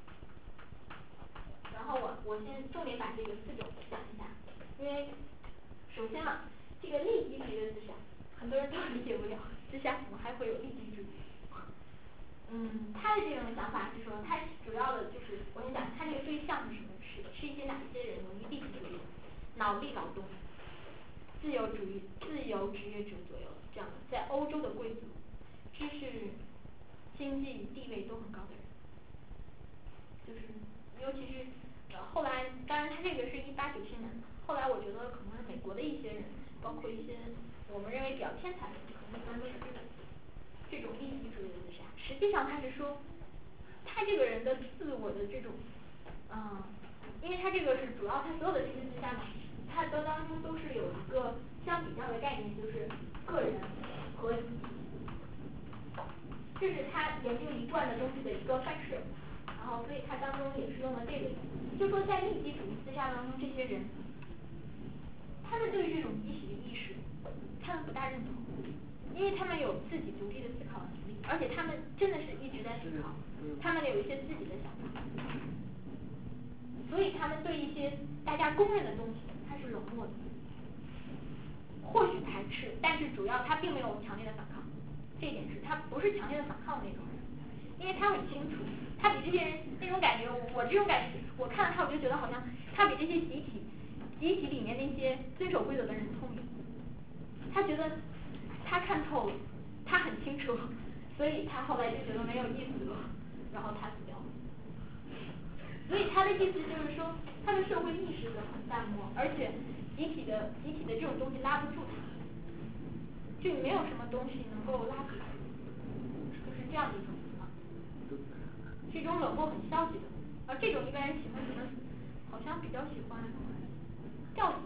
然后我我先重点把这个四种讲一下，因为首先嘛，这个利己主义的自杀，很多人都理解不了，自杀怎么还会有利己主义？嗯，他的这种想法是说，他主要的就是我先讲他这个对象是什么，是是一些哪些人容易利己主义，脑力劳动，自由主义、自由职业者左右这样的，在欧洲的贵族、知识、经济地位都很高的人，就是尤其是呃后来，当然他这个是一八九七年，后来我觉得可能是美国的一些人，包括一些我们认为比较天才的人，可能一般都是这种这种利己主义的自杀。实际上他是说，他这个人的自我的这种，嗯，因为他这个是主要他所有的这些自杀嘛，他的当中都是有一个相比较的概念，就是个人和集体，这是他研究一贯的东西的一个范式，然后所以他当中也是用了这个，就说在利己主义自杀当中，这些人，他们对于这种集体的意识，他们不大认同，因为他们有自己独立的思考能力，而且他们真的是一直在思考，他们有一些自己的想法，所以他们对一些大家公认的东西，他是冷漠的，或许排斥，但是主要他并没有强烈的反抗，这一点是他不是强烈的反抗的那种人，因为他很清楚，他比这些人那种感觉，我这种感觉，我看了他我就觉得好像他比这些集体集体里面那些遵守规则的人聪明，他觉得他看透了，他很清楚，所以他后来就觉得没有意思了，然后他死掉了。所以他的意思就是说，他的社会意识的很淡漠，而且集体的集体的这种东西拉不住他，就没有什么东西能够拉起来，就是这样的一种情况，是一种冷漠很消极的。而这种一般人喜欢什么？好像比较喜欢吊死。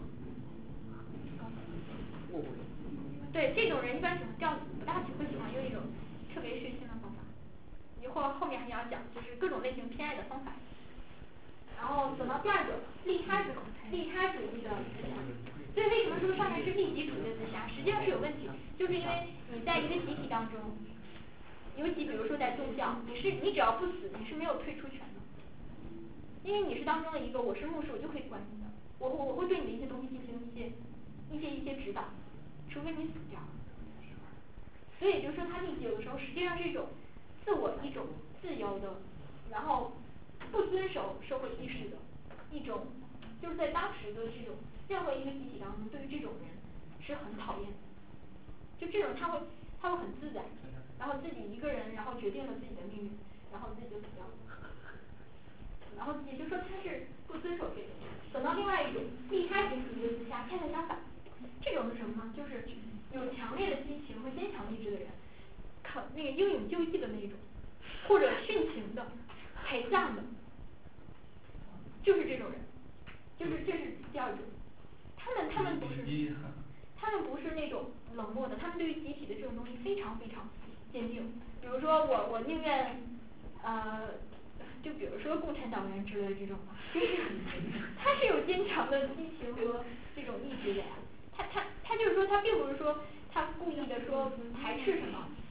对，这种人一般喜欢吊死，不大喜会喜欢用一种特别血腥的方法。一会儿后面还要讲，就是各种类型偏爱的方法。然后走到第二个利他主利他主义的自杀，所以为什么说上面是利己主义的自杀，实际上是有问题，就是因为你在一个集体当中，尤其比如说在宗教，你是你只要不死，你是没有退出权的，因为你是当中的一个，我是牧师，我就可以管你的，我我会对你的一些东西进行一些一些一些指导，除非你死掉。所以就是说他利己有的时候实际上是一种自我一种自由的，然后不遵守社会意识的一种，就是在当时的这种任何一个集体当中，对于这种人是很讨厌的，就这种他会他会很自在，然后自己一个人，然后决定了自己的命运，然后自己就死掉了，然后也就是说他是不遵守这个。等到另外一种利他型主义的自杀，恰恰相反，这种是什么呢？就是有强烈的激情和坚强意志的人，靠那个英勇就义的那种，或者殉情的、陪葬的，就是这种人，就是这是第二种。他们他们不是，他们不是那种冷漠的，他们对于集体的这种东西非常非常坚定。比如说我我宁愿呃，就比如说共产党员之类的这种，就是他是有坚强的激情和这种意志的呀。他他他就是说他并不是说他故意的说排斥什么，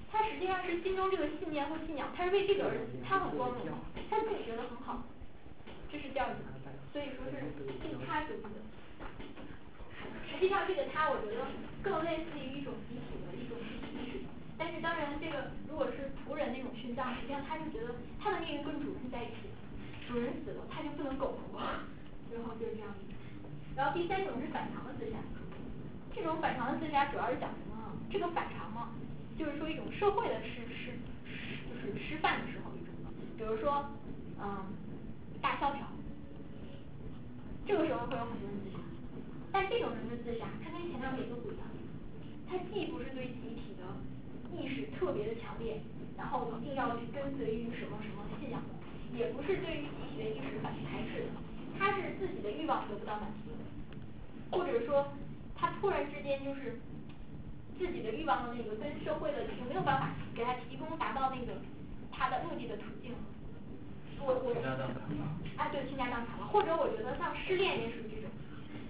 他实际上是心中这个信念和信仰，他是为这个而他很光荣，他自己觉得很好，这是第二点，所以说是信他主义的。实际上这个他我觉得更类似于一种集体的一种集体意识，但是当然这个如果是仆人那种殉葬，实际上他是觉得他的命运跟主人在一起，主人死了他就不能苟活，然后就是这样子。然后第三种是反常的自杀，这种反常的自杀主要是讲什么呢？这个反常嘛，就是说一种社会的失失就是失范的时候一种，比如说嗯大萧条，这个时候会有很多人自杀，但这种人的自杀他跟前两者都不一样，他既不是对集体的意识特别的强烈，然后一定要去跟随于什么什么信仰的，也不是对于集体的意识反排斥的，他是自己的欲望得不到满足，或者说他突然之间就是自己的欲望的那个跟社会的已经没有办法给他提供达到那个他的目的的途径了。我我倾家荡产了。 啊对，倾家荡产了，或者我觉得像失恋也属于这种，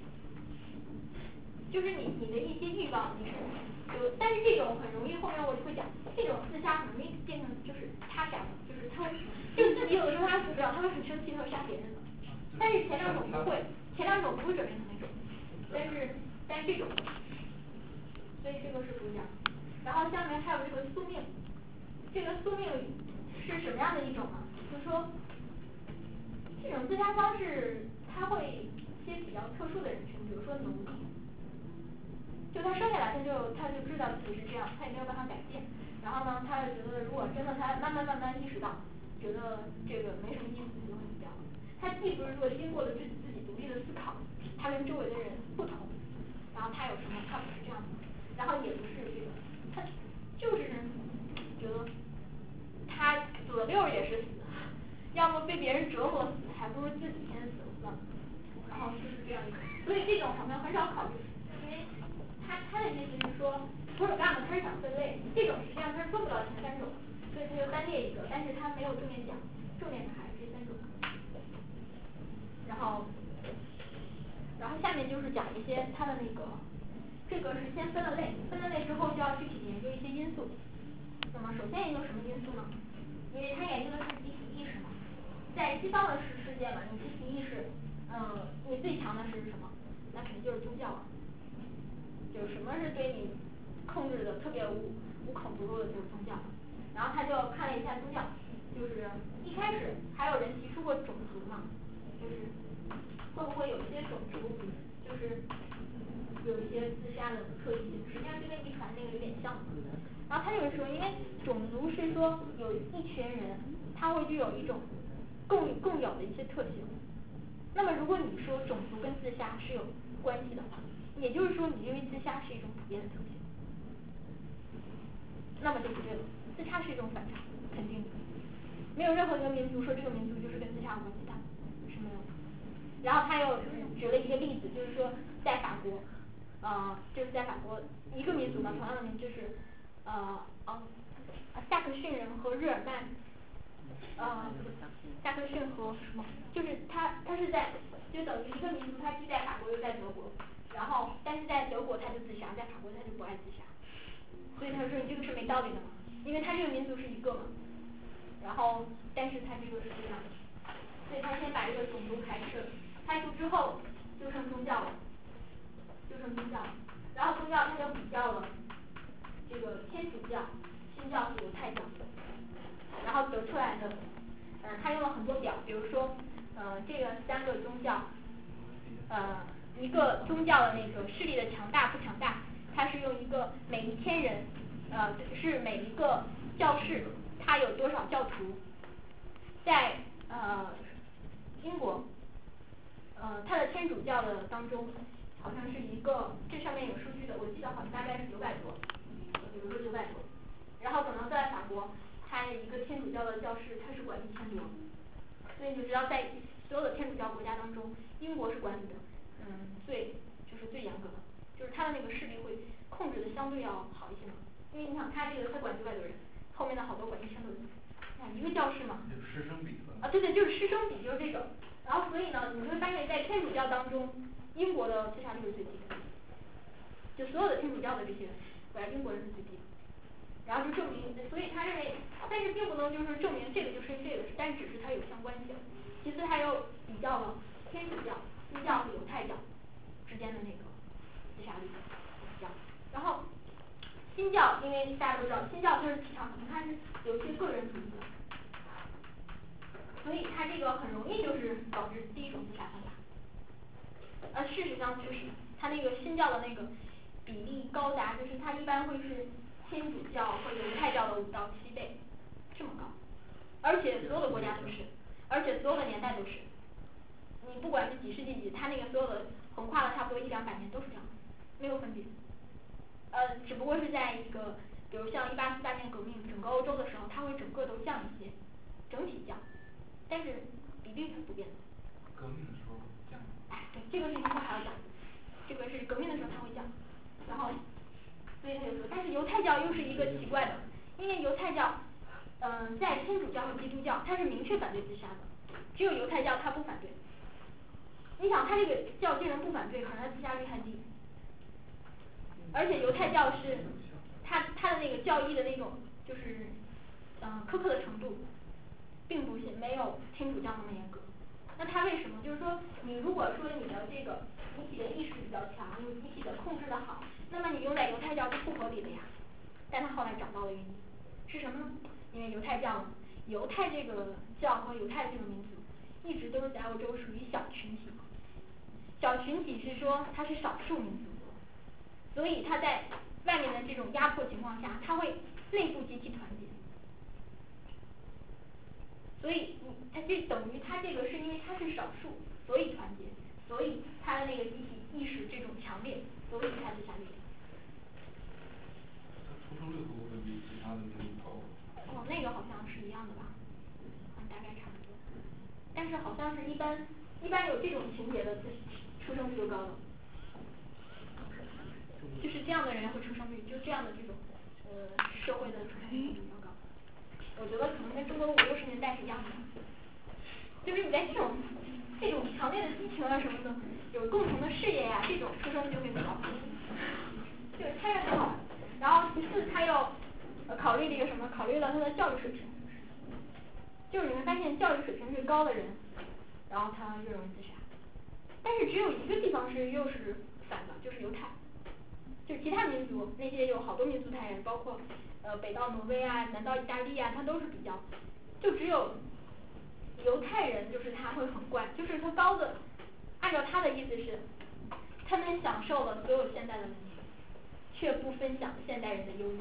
就是你你的一些欲望你是有，但是这种很容易后面我会讲，这种自杀很容易变成就是他杀的，就是他就自己有的时候他死不了，他会很生气，他会杀别人的。但是前两种不会，前两种不会转变成那种，但是但是这种，所以这个是不一样。然后下面还有这个宿命，这个宿命是什么样的一种呢？就是说这种自杀方式，他会一些比较特殊的人群，比如说奴隶，就他生下来他就他就知道自己是这样，他也没有办法改变。然后呢，他就觉得如果真的他慢慢慢慢意识到，觉得这个没什么意思，就会死掉。他既不是说经过了自自己独立的思考，他跟周围的人不同，然后他有什么，他不是这样的，然后也不是这个，他就是觉得他左溜也是死，要么被别人折磨死，还不如自己先死了算了。然后就是这样一种，所以这种好像很少考虑，因为他他的意思是说，普尔干嘛他是想分类，这种实际上他是分不到前三种，所以他就单列一个，但是他没有重点讲，重点的还是这三种。然后，然后下面就是讲一些它的那个，这个是先分了类，分了类之后就要具体研究一些因素。那么首先研究什么因素呢？因为他研究的是集体意识嘛，在西方的世世界嘛，你集体意识，嗯，你最强的是什么？那肯定就是宗教了。就是什么是对你控制的特别无无孔不入的，就是宗教。然后他就看了一下宗教，就是一开始还有人提出过种族嘛，就是会不会有一些种族，就是有一些自杀的特性，实际上就跟遗传那个有点像。然后他就是说，因为种族是说有一群人，他会具有一种共共有的一些特性。那么如果你说种族跟自杀是有关系的话，也就是说你认为自杀是一种普遍的特性，那么就不对了，自杀是一种反常，肯定的，没有任何一个民族说这个民族就是跟自杀有关系的，是没有的。然后他又举了一个例子，就是说在法国，呃，就是在法国一个民族嘛，同样的民族就是呃嗯萨克逊人和日耳曼，呃萨克逊和什么，就是他他是在就等于一个民族，他既在法国又在德国，然后但是在德国他就自杀，在法国他就不爱自杀，所以他说你这个是没道理的嘛，因为他这个民族是一个嘛，然后但是他这个是这样的，所以他先把这个种族排斥了，排除之后就剩宗教了，就剩宗教了，然后宗教他就比较了这个天主教、新教和犹太教，然后得出来的，嗯、呃，他用了很多表，比如说，呃，这个三个宗教，呃，一个宗教的那个势力的强大不强大，它是用一个每一千人，呃，是每一个教士他有多少教徒，在呃英国，呃，他的天主教的当中，好像是一个，这上面有数据的，我记得好像大概是九百多，比如说九百多，然后可能在法国，他一个天主教的教士他是管一千多，所以你就知道在所有的天主教国家当中，英国是管理的，嗯，最就是最严格的，就是他的那个势力会控制的相对要好一些嘛，因为你想他这个他管九百多人，后面的好多管一千多人，啊，一个教士嘛， 有师生比的。 啊，对对，就是师生比就是这种，然后所以呢，你会发现在天主教当中，英国的自杀率是最低的，就所有的天主教的这些，果然英国人是最低的。 然后就证明，所以他认为，但是并不能就是证明这个就是这个，但只是它有相关性。其次他又比较了天主教、新教和犹太教之间的那个自杀率比较，然后新教因为大家都知道，新教它是提倡什么？它是有一些个人主义的，所以它这个很容易就是导致第一种自杀方法。而事实上就是它那个新教的那个比例高达，就是它一般会是天主教和犹太教的五到七倍，这么高，而且所有的国家都是，而且所有的年代都是，你不管是几世纪几，它那个所有的横跨了差不多一两百年都是这样，没有分别。呃，只不过是在一个，比如像一八四大年革命，整个欧洲的时候，它会整个都降一些，整体降，但是比例是不变的。 革命的时候降。 哎，对，这个是以后还要讲，这个是革命的时候它会降，然后。所以他就说，但是犹太教又是一个奇怪的，因为犹太教，嗯、呃，在天主教和基督教，它是明确反对自杀的，只有犹太教它不反对。你想，他这个教竟然不反对，可能他自杀率还低。而且犹太教是，他他的那个教义的那种，就是，嗯、呃，苛刻的程度，并不是没有天主教那么严格。那他为什么？就是说，你如果说你的这个集体的意识比较强，你集体的控制的好，那么你用在犹太教是不合理的呀。但他后来找到了原因，是什么呢？因为犹太教，犹太这个教和犹太这个民族，一直都是在欧洲属于小群体。小群体是说它是少数民族，所以他在外面的这种压迫情况下，他会内部集体团结。所以你他这等于他这个是因为他是少数，所以团结，所以他的那个集体意识这种强烈，所以他自杀率低。 他出生率会不会比其他的民族高？ 哦，那个好像是一样的吧，嗯，大概差不多。但是好像是一般一般有这种情节的自出生率就高了，就是这样的人会出生率，就这样的这种呃社会的出生率比较高。我觉得可能跟中国五六十年代是一样的，就是你在这种这种强烈的激情啊什么的，有共同的事业呀、啊，这种出生率就会高，就是他也很好。然后其次他又呃考虑了一个什么？考虑了他的教育水平，就是你会发现教育水平越高的人，然后他越容易自杀。但是只有一个地方是又是反的，就是犹太。就其他民族那些有好多民族泰人，包括呃北到挪威啊，南到意大利啊，它都是比较，就只有犹太人就是他会很怪，就是他高的，按照他的意思是，他们享受了所有现代的文明，却不分享现代人的忧郁。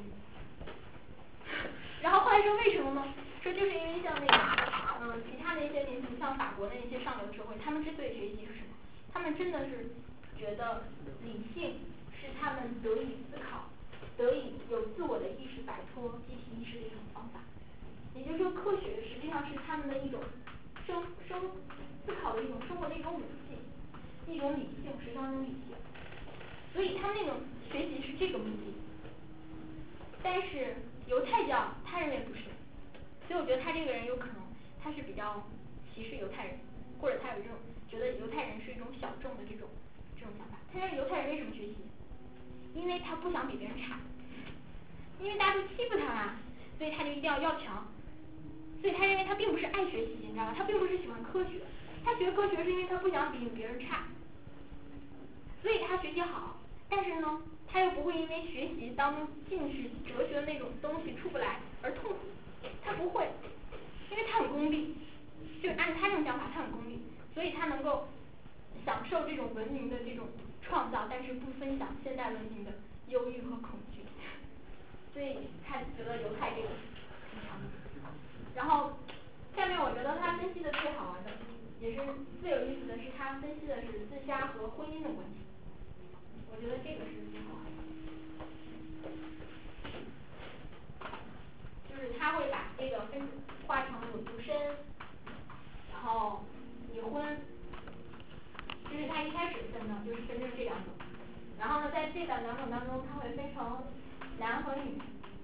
然后后来说为什么呢？说就是因为像那个嗯其他的一些民族，像法国的那些上流社会，他们之所以学习是什么？他们真的是觉得理性是他们得以思考，得以有自我的意识，摆脱集体意识的一种方法。也就是说，科学实际上是他们的一种生生思考的一种生活的一种武器，一种理性，实际上一种理性。所以他们那种学习是这个目的。但是犹太教他认为不是，所以我觉得他这个人有可能他是比较歧视犹太人，或者他有这种觉得犹太人是一种小众的这种这种想法。他认为犹太人为什么学习？因为他不想比别人差，因为大家都欺负他啊，所以他就一定要要强。所以他认为他并不是爱学习，你知道吧？他并不是喜欢科学，他学科学是因为他不想比别人差，所以他学习好。但是呢，他又不会因为学习当中进去哲学的那种东西出不来而痛苦，他不会，因为他很功利，就按他这种讲法，他很功利，所以他能够享受这种文明的这种创造，但是不分享现代文明的忧郁和恐惧，所以他觉得犹太这个挺强的。然后下面我觉得他分析的最好玩的，也是最有意思的是，他分析的是自杀和婚姻的关系。我觉得这个是挺好的，就是他会把这个分化成有独身，然后已婚，这是他一开始分的，就是分成这两种。然后呢，在这两两种当中，他会分成男和女。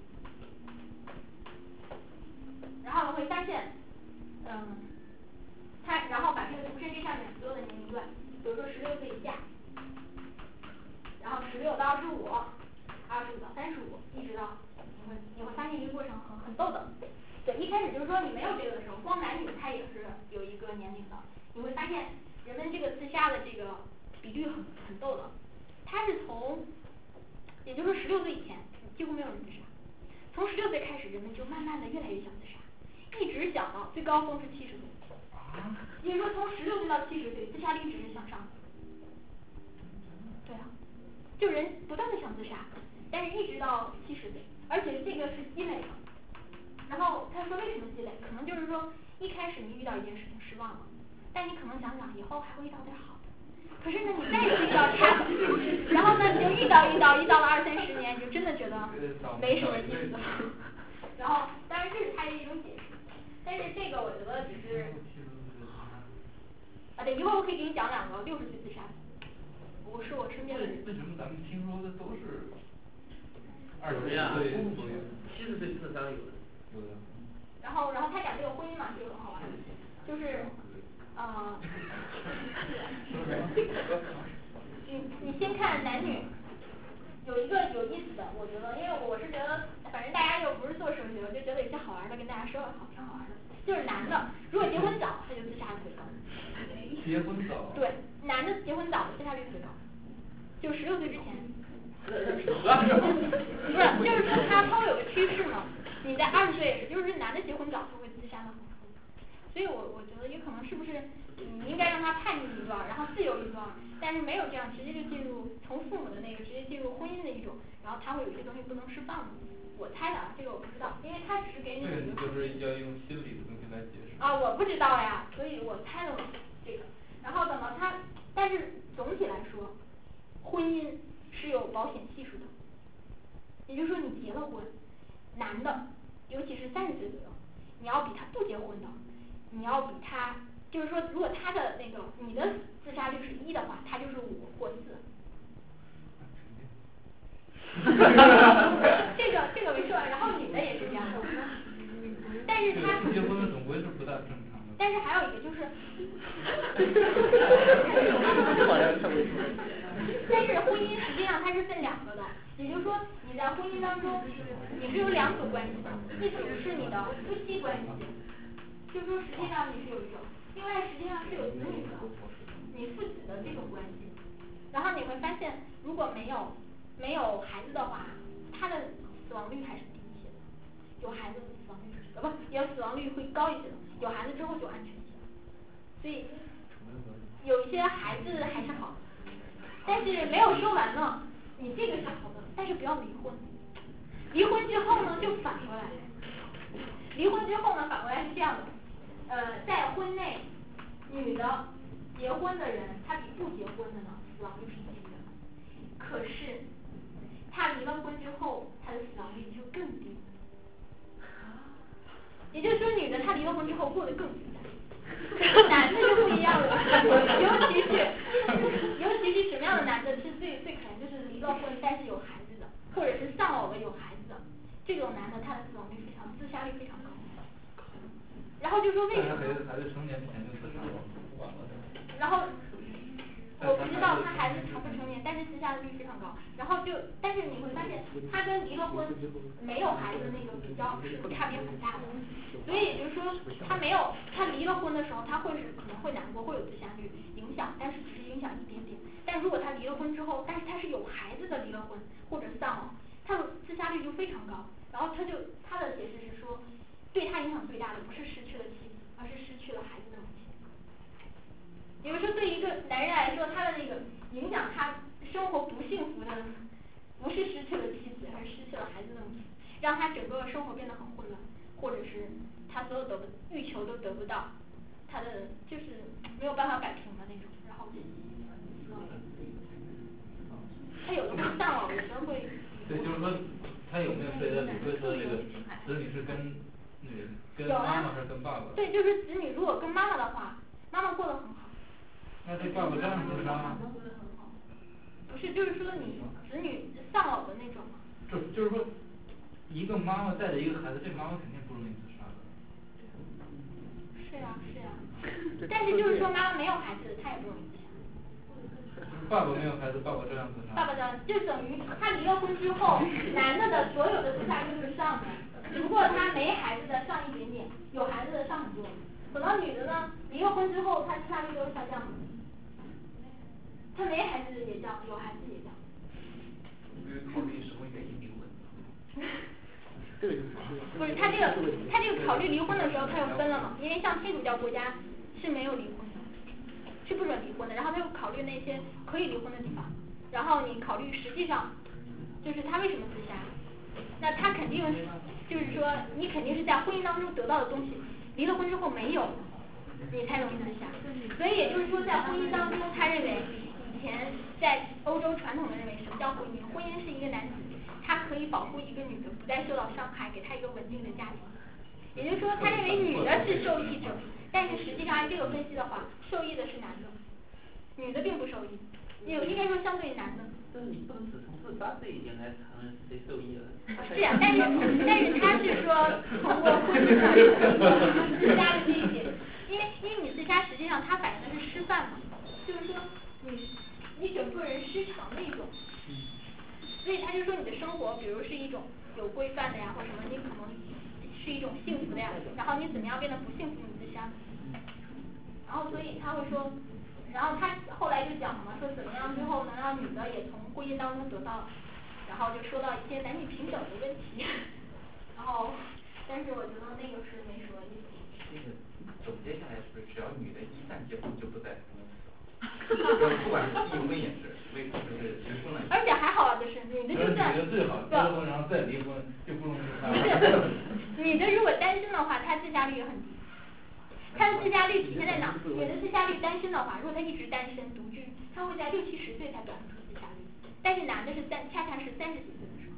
然后呢，会发现，嗯，他然后把这个独身这上面所有的年龄段，比如说十六岁以下。然后十六到二十五，二十五到三十五，一直到你会你会发现一个过程很很逗的。对，一开始就是说你没有这个的时候，光男女它也是有一个年龄的，你会发现人们这个自杀的这个比率很很逗的，它是从，也就是说十六岁以前几乎没有人自杀，从十六岁开始人们就慢慢的越来越想自杀，一直想到最高峰是七十岁，也就是说从十六岁到七十岁自杀率一直是向上的。对啊，就人不断的想自杀，但是一直到七十岁，而且这个是积累的。然后他说为什么积累？可能就是说一开始你遇到一件事情失望了，但你可能想想以后还会遇到点好的。可是呢，你再次遇到差的，然后呢，你就遇到遇到遇到了二三十年，你就真的觉得没什么意思了。然后，当然这是他的一种解释，但是这个我觉得只是，啊对，一会儿我可以给你讲两个六十岁自杀的。我是我身边的人。 为什么咱们听说的都是二十有呀， 岁七十岁自杀有的。 有的。 然后，然后他讲这个婚姻嘛，就很好玩，就是呃，你你先看男女，有一个有意思的，我觉得，因为我是觉得，反正大家又不是做数学，我就觉得有些好玩的跟大家说了，好挺好玩的。就是男的，如果结婚早，他就自杀的特别高。 结婚早。 对，男的结婚早，自杀率特别高，就十六岁之前。不是，就是说他他会有个趋势嘛。你在二十岁，也就是男的结婚早就会自杀的很多，所以我我觉得有可能是不是你应该让他叛逆一段，然后自由一段，但是没有这样直接就进入从父母的那个直接进入婚姻的一种，然后他会有一些东西不能释放的。我猜的啊，这个我不知道，因为他只是给你这个你就是要用心理的东西来解释。 啊，我不知道呀，所以我猜的这个。然后等到他，但是总体来说，婚姻是有保险系数的，也就是说你结了婚。男的，尤其是三十岁左右，你要比他不结婚的，你要比他，就是说，如果他的那个你的自杀率是一的话，他就是五或四。这个这个没说完，然后女的也是这样的，但是他不结婚的总归是不大正常的。 但是还有一个就是，但是婚姻实际上它是分两个的，也就是说你在婚姻当中你是有两组关系的，一组是你的夫妻关系，就是说实际上你是有一种，另外实际上是有子女的，你父子的这种关系。然后你会发现，如果没有没有孩子的话，他的死亡率还是低一些的，有孩子的死亡率是呃不，有死亡率会高一些的，有孩子之后就安全一些。所以有一些孩子还是好，但是没有说完呢，你这个是好的，但是不要离婚。离婚之后呢，就反过来，离婚之后呢，反过来是这样的，呃，在婚内，女的结婚的人，她比不结婚的呢，死亡率是低的。可是，她离了婚之后，她的死亡率就更低。也就是说，女的她离了婚之后过得更自在，男的就不一样了，尤其是，尤其是什么样的男的是最最可能就是离了婚但是有孩子的，或者是丧偶的有孩子的，这种男的他的死亡率非常，自杀率非常高。然后就说为什么？ 孩子成年之前就自杀了， 然后我不知道他孩子成不成年，但是自杀率非常高。然后就，但是你会发现，他跟离了婚没有孩子那个比较是差别很大的。所以也就是说，他没有他离了婚的时候，他会是可能会难过，会有自杀率影响，但是只是影响一点点。但如果他离了婚之后，但是他是有孩子的离了婚或者丧偶，他的自杀率就非常高。然后他就他的解释是说，对他影响最大的不是失去了妻子，而是失去了孩子的母亲。也就是说，对一个男人来说，他的那个影响他生活不幸福的，不是失去了妻子，而是失去了孩子的母亲，让他整个生活变得很混乱，或者是他所有的欲求都得不到，他的就是没有办法摆平的那种，然后他有的会丧偶，有时候会。 对，就是说，他有没有涉及到，比如说这个子女是跟女跟妈妈还是跟爸爸？ 对，就是子女如果跟妈妈的话，妈妈过得很好。 那这爸爸这样自杀吗？ 不是，就是说你子女丧偶的那种吗？ 就就是说，一个妈妈带着一个孩子，这妈妈肯定不容易自杀的。 是呀、啊、是呀、啊，但是就是说妈妈没有孩子，她也不容易自杀。 爸爸没有孩子，爸爸这样自杀。 爸爸这样就等于他离了婚之后，男的的所有的自杀率都是上的，只不过他没孩子的上一点点，有孩子的上很多。等到女的呢，离了婚之后，她自杀率都是下降的。她没孩子也降，有孩子也降。 因为考虑什么原因离婚？ 这个就是不是他这个他这个考虑离婚的时候，他又分了嘛，因为像天主教国家是没有离婚的，是不准离婚的，然后他又考虑那些可以离婚的地方，然后你考虑实际上就是他为什么自杀，那他肯定就是说你肯定是在婚姻当中得到的东西，离了婚之后没有，你才容易自杀。所以也就是说在婚姻当中，他认为以前在欧洲传统的认为什么叫婚姻？婚姻是一个男子。他可以保护一个女的不再受到伤害，给她一个稳定的家庭。也就是说，他认为女的是受益者，但是实际上按这个分析的话，受益的是男的，女的并不受益。有应该说相对于男的。 但是你不能只从自杀这一点来谈谁受益了。 是呀、啊，但是但是他是说通过婚姻的自杀的这一点，因为因为你自杀实际上它反映的是失范嘛，就是说你你整个人失常的一种。所以他就说你的生活，比如是一种有规范的呀，或什么，你可能是一种幸福的呀，然后你怎么样变得不幸福，你自杀。然后所以他会说，然后他后来就讲了嘛，说怎么样最后能让女的也从婚姻当中得到，然后就说到一些男女平等的问题。然后，但是我觉得那个是没什么意思。 那个总结下来是不是只要女的一旦结婚就不再婚姻死亡？不管是异婚也是，为就是离婚了。 而且还好啊，就是女的就算女的最好结婚然后再离婚就不容易自杀。 不是，女的如果单身的话，她自杀率也很低。她的自杀率体现在哪？女的自杀率单身的话，如果她一直单身独居，她会在六七十岁才表现出自杀率。但是男的是三，恰恰是三十几岁的时候。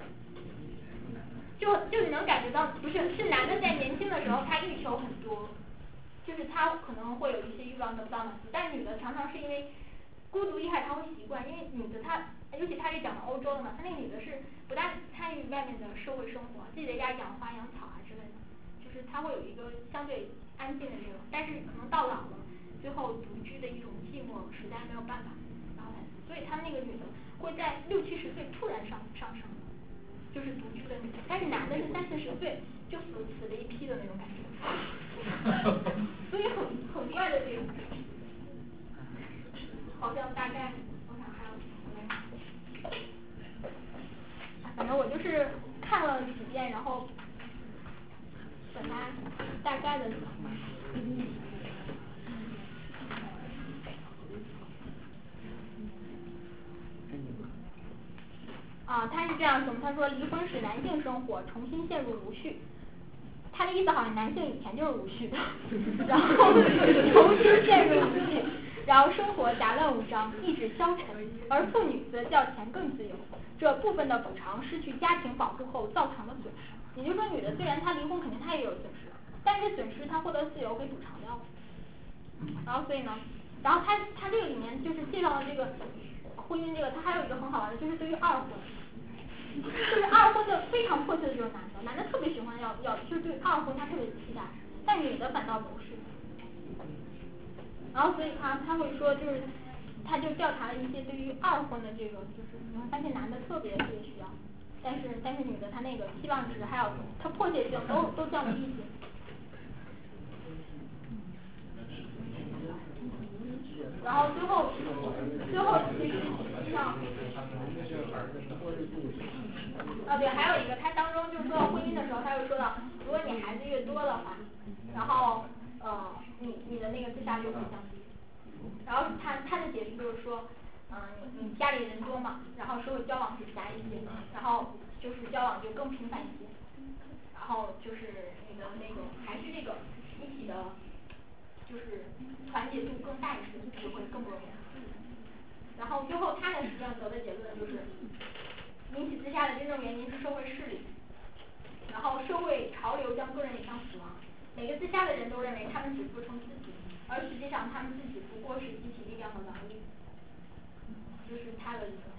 就就你能感觉到，不是是男的在年轻的时候他欲求很多，就是他可能会有一些欲望得不到满足，但是女的常常是因为孤独一开始他会习惯，因为女的她，尤其她是讲的欧洲的嘛，她那个女的是不但参与外面的社会生活，自己在家养花养草啊之类的，就是她会有一个相对安静的这种，但是可能到老了，最后独居的一种寂寞，实在没有办法，然后才，所以她那个女的会在六七十岁突然上上升。就是独居的女的，但是男的是三四十岁就死死了一批的那种感觉，所以很很怪的这种，好像大概我想还有，反正我就是看了几遍，然后把它大概的。啊，他是这样说，他说离婚使男性生活重新陷入无序，他的意思好像男性以前就是无序的，然后重新陷入无序，然后生活杂乱无章，意志消沉，而妇女则较前更自由，这部分的补偿失去家庭保护后造成的损失。也就是说，女的虽然她离婚肯定她也有损失，但是损失她获得自由给补偿掉了。然后所以呢，然后他他这个里面就是介绍了这个婚姻这个，他还有一个很好玩的，就是对于二婚。就是二婚的非常迫切的就是男的，男的特别喜欢要要，就是对二婚他特别期待，但女的反倒不是。然后所以他他会说，就是他就调查了一些对于二婚的这个，就是你会发现男的特别特别需要，但是但是女的他那个期望值还有他迫切性都都降低一些。然后最后最后其实实际上。啊对，还有一个，他当中就是说到婚姻的时候，他又说到，如果你孩子越多的话，然后呃你你的那个自杀率会降低。然后他他的解释就是说，嗯、呃、你你家里人多嘛，然后社会交往就狭一些，然后就是交往就更频繁一些，然后就是你的那种还是这个一起的，就是团结度更大一些，就会更不容易。然后最后他的实际上得的结论就是。引起自杀的真正原因是社会势力，然后社会潮流将个人引向死亡。每个自杀的人都认为他们只服从自己，而实际上他们自己不过是集体力量的顽力。就是他的一个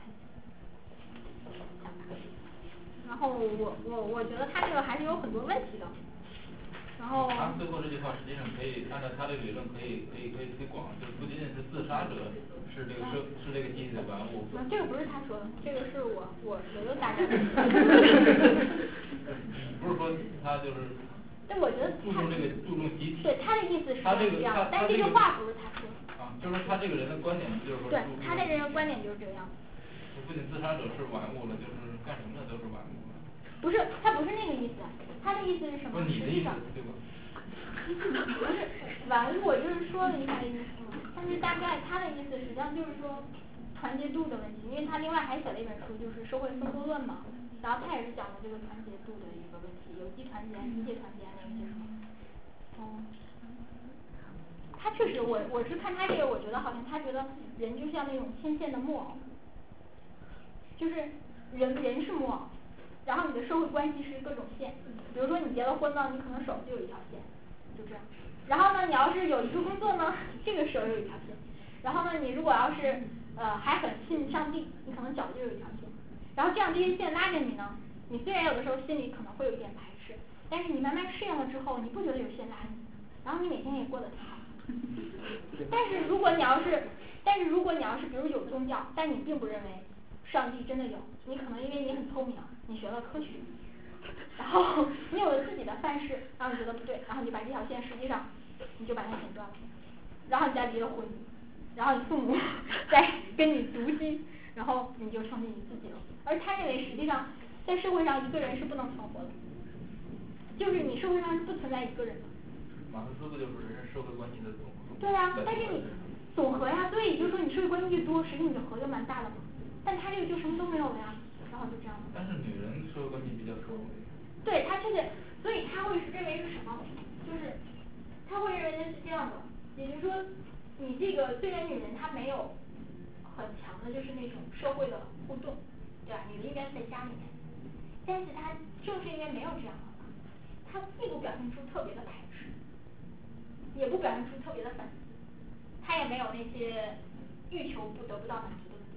想法。然后我我我觉得他这个还是有很多问题的。 然后他最后这句话实际上可以按照他这个理论可以可以可以推广，就不仅仅是自杀者是这个是是这个集体的玩物。 这个不是他说的，这个是我我我的大概的。 不是说他就是。 但我觉得注重这个注重集体。 对他的意思是这样， 他但这句话不是他说的。 啊，就是说他这个人的观点就是说。 对，他这个人的观点就是这样。 不仅自杀者是玩物了，就是干什么的都是玩物。 不是，他不是那个意思，他的意思是什么？ 不是你的意思，对吧？ 不是玩物，我就是说了一下的意思嘛。但是大概他的意思实际上就是说团结度的问题，因为他另外还写了一本书，就是《社会分割论》嘛。然后他也是讲的这个团结度的一个问题，有机团结、机械团结那个些什么。嗯。他确实，我我是看他这个，我觉得好像他觉得人就像那种牵线的木偶，就是人人是木偶，然后你的社会关系是各种线，比如说你结了婚呢，你可能手就有一条线，就这样。然后呢，你要是有一个工作呢，这个手有一条线。然后呢，你如果要是呃还很信上帝，你可能脚就有一条线。然后这样这些线拉着你呢，你虽然有的时候心里可能会有一点排斥，但是你慢慢适应了之后，你不觉得有线拉你，然后你每天也过得挺好。但是如果你要是，但是如果你要是比如有宗教，但你并不认为上帝真的有，你可能因为你很聪明，你学了科学，然后你有了自己的范式，然后你觉得不对，然后你把这条线实际上你就把它剪断了，然后你再离了婚，然后你父母再跟你读经，然后你就成为你自己了。而他认为实际上在社会上一个人是不能存活的，就是你社会上是不存在一个人的。 马克思不就是人社会关系的总和？ 对啊，但是你总和呀，所以就是说你社会关系越多，实际你的和就蛮大的嘛。但他这个就什么都没有了呀，然后就这样。 但是女人社会关系比较少。 对，他确实，所以他会是认为是什么？就是他会认为是这样的，也就是说，你这个虽然女人她没有很强的就是那种社会的互动，对吧？女人应该在家里面，但是她正是因为没有这样的话，她既不表现出特别的排斥，也不表现出特别的反思，她也没有那些欲求不得不到满足的问题，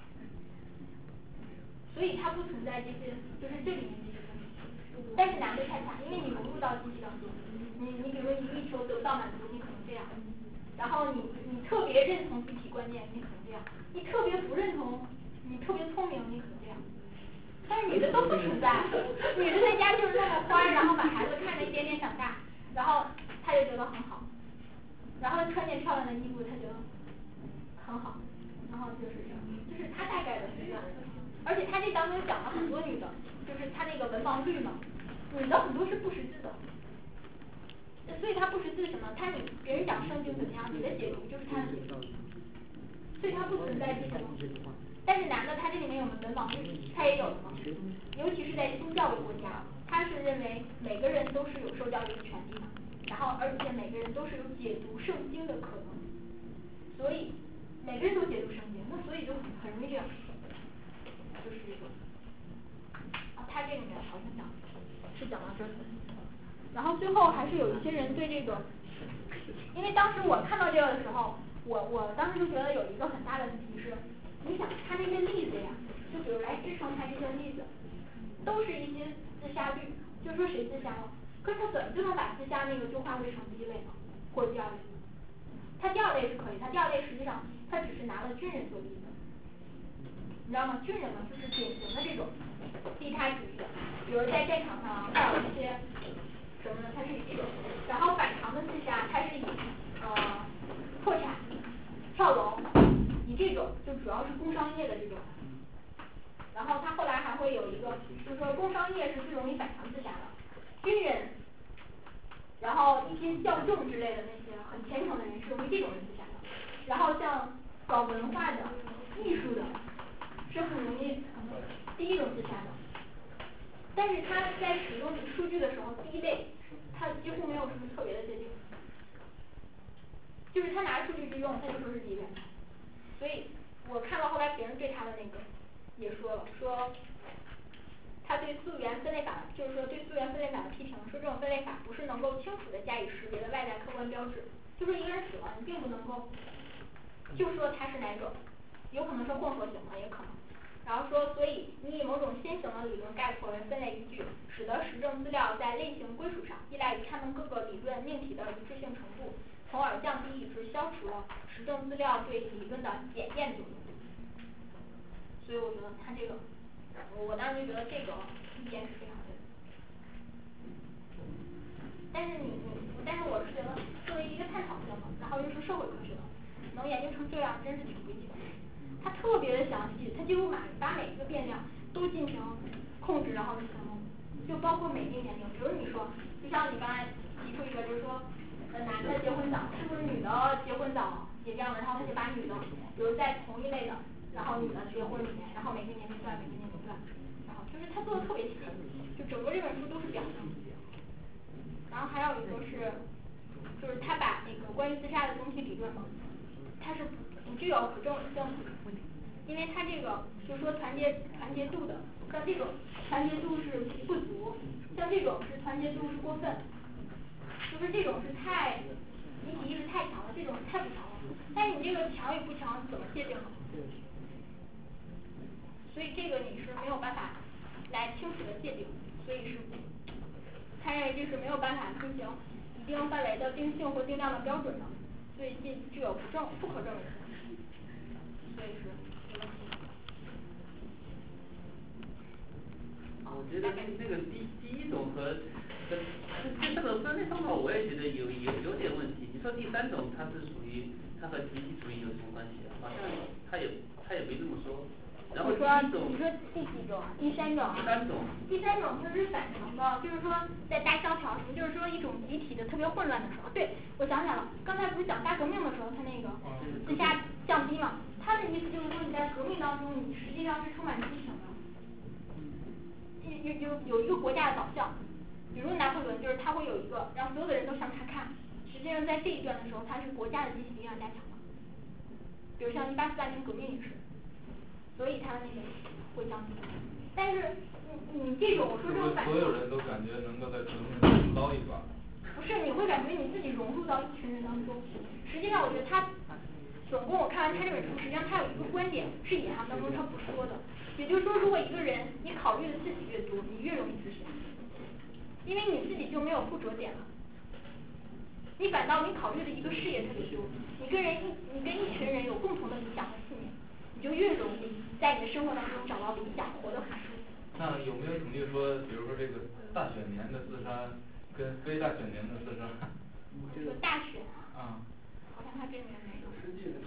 所以她不存在这些就是这里面这些问题。但是男的太惨，因为你融入到集体当中，你你比如说你欲求得不到满足，你可能这样，然后你你特别认同集体观念，你可能这样，你特别不认同，你特别聪明，你可能这样。但是女的都不存在，女的在家就是那么欢，然后把孩子看着一点点长大，然后她就觉得很好，然后穿件漂亮的衣服，她觉得很好，然后就是这样，就是她大概的是这样。而且她这当中讲了很多女的，就是她那个文盲率嘛，女的很多是不识字的，所以她不识字什么，她你别人讲圣经怎么样，你的解读就是她的解读，所以她不存在这些东西。但是男的他这里面有文盲率，他也有的嘛，尤其是在新教的国家，他是认为每个人都是有受教育的权利的，然后而且每个人都是有解读圣经的可能，所以每个人都解读圣经，那所以就很很容易这样，就是这个。啊，他这里面好像讲是讲到这儿，然后最后还是有一些人对这个，因为当时我看到这个的时候，我我当时就觉得有一个很大的问题是。你想他那些例子呀，就比如来支撑他这些例子，都是一些自杀率，就说谁自杀了，可是他怎么就能把自杀那个就划归成第一类呢，或者第二类？他第二类是可以，他第二类实际上他只是拿了军人做例子，你知道吗？军人呢就是典型的这种利他主义的，比如在战场上还有一些什么呢？他是以这种，然后反常的自杀，他是以呃破产、跳楼。以这种就主要是工商业的这种，然后他后来还会有一个，就是说工商业是最容易反常自杀的，军人，然后一些教众之类的那些很虔诚的人是容易这种人自杀的，然后像搞文化的、艺术的，是很容易第一种自杀的，但是他在使用数据的时候，第一类他几乎没有什么特别的界定，就是他拿数据去用，他就说是第一类。所以我看到后来别人对他的那个也说了，说他对溯源分类法，就是说对溯源分类法的批评，说这种分类法不是能够清楚的加以识别的外在客观标志，就说一个人死了，你并不能够就说他是哪种，有可能是混合型的，也可能， 然后说，所以你以某种先行的理论概括为分类依据，使得实证资料在类型归属上依赖于它们各个理论命题的一致性程度，从而降低以致消除了实证资料对理论的检验作用。所以我觉得他这个，我当时就觉得这个意见是非常对的。但是你你，但是我是觉得作为一个探讨学嘛，然后又是社会科学的，能研究成这样，真是挺不易的。它特别的详细，它几乎把把每一个变量都进行控制，然后进行，就包括每定年龄。比如你说，就像你刚才提出一个，就是说，呃，男的结婚早，是不是女的结婚早也这样的？然后他就把女的，比如在同一类的，然后女的结婚里面，然后每个年龄段每个年龄段，然后就是他做的特别细，就整个这本书都是表象。然后还有一个是，就是他把那个关于自杀的总体理论嘛，它是不具有可证伪性。因为它这个就是说团结团结度的，像这种团结度是不足，像这种是团结度是过分，就是这种是太集体意识太强了，这种太不强了。但是你这个强与不强怎么界定呢？所以这个你是没有办法来清楚的界定，所以是他认为这是没有办法进行一定范围的定性或定量的标准的，所以具具有不证不可证伪性，所以是。 我觉得那个第第一种和和这这个分类方法我也觉得有有有点问题。你说第三种它是属于它和集体主义有什么关系啊？好像他也他也没这么说。然后第一种你说第几种？第三种。 第三种。 第三种就是反常的，就是说在大萧条什么，就是说一种集体的特别混乱的时候。对，我想起来了，刚才不是讲大革命的时候，他那个自杀降低嘛？他的意思就是说你在革命当中，你实际上是充满激情的。有有有一个国家的导向，比如拿破仑，就是他会有一个让所有的人都向他看。实际上在这一段的时候，他是国家的集体力量加强了。比如像一八四八年革命也是，所以他的那个会降低。但是你你这种我说这种反所有人都感觉能够在革命中捞一把。 不是，你会感觉你自己融入到一群人当中。实际上，我觉得他总共我看完他这本书，实际上他有一个观点是隐含当中他不说的。也就是说，如果一个人你考虑的自己越多，你越容易自杀，因为你自己就没有附着点了。你反倒你考虑的一个事业特别多，你跟人一你跟一群人有共同的理想和信念，你就越容易在你的生活当中找到理想，活得很舒服。 那有没有统计说，比如说这个大选年的自杀跟非大选年的自杀？ 说大选啊。 好像他这里面没有。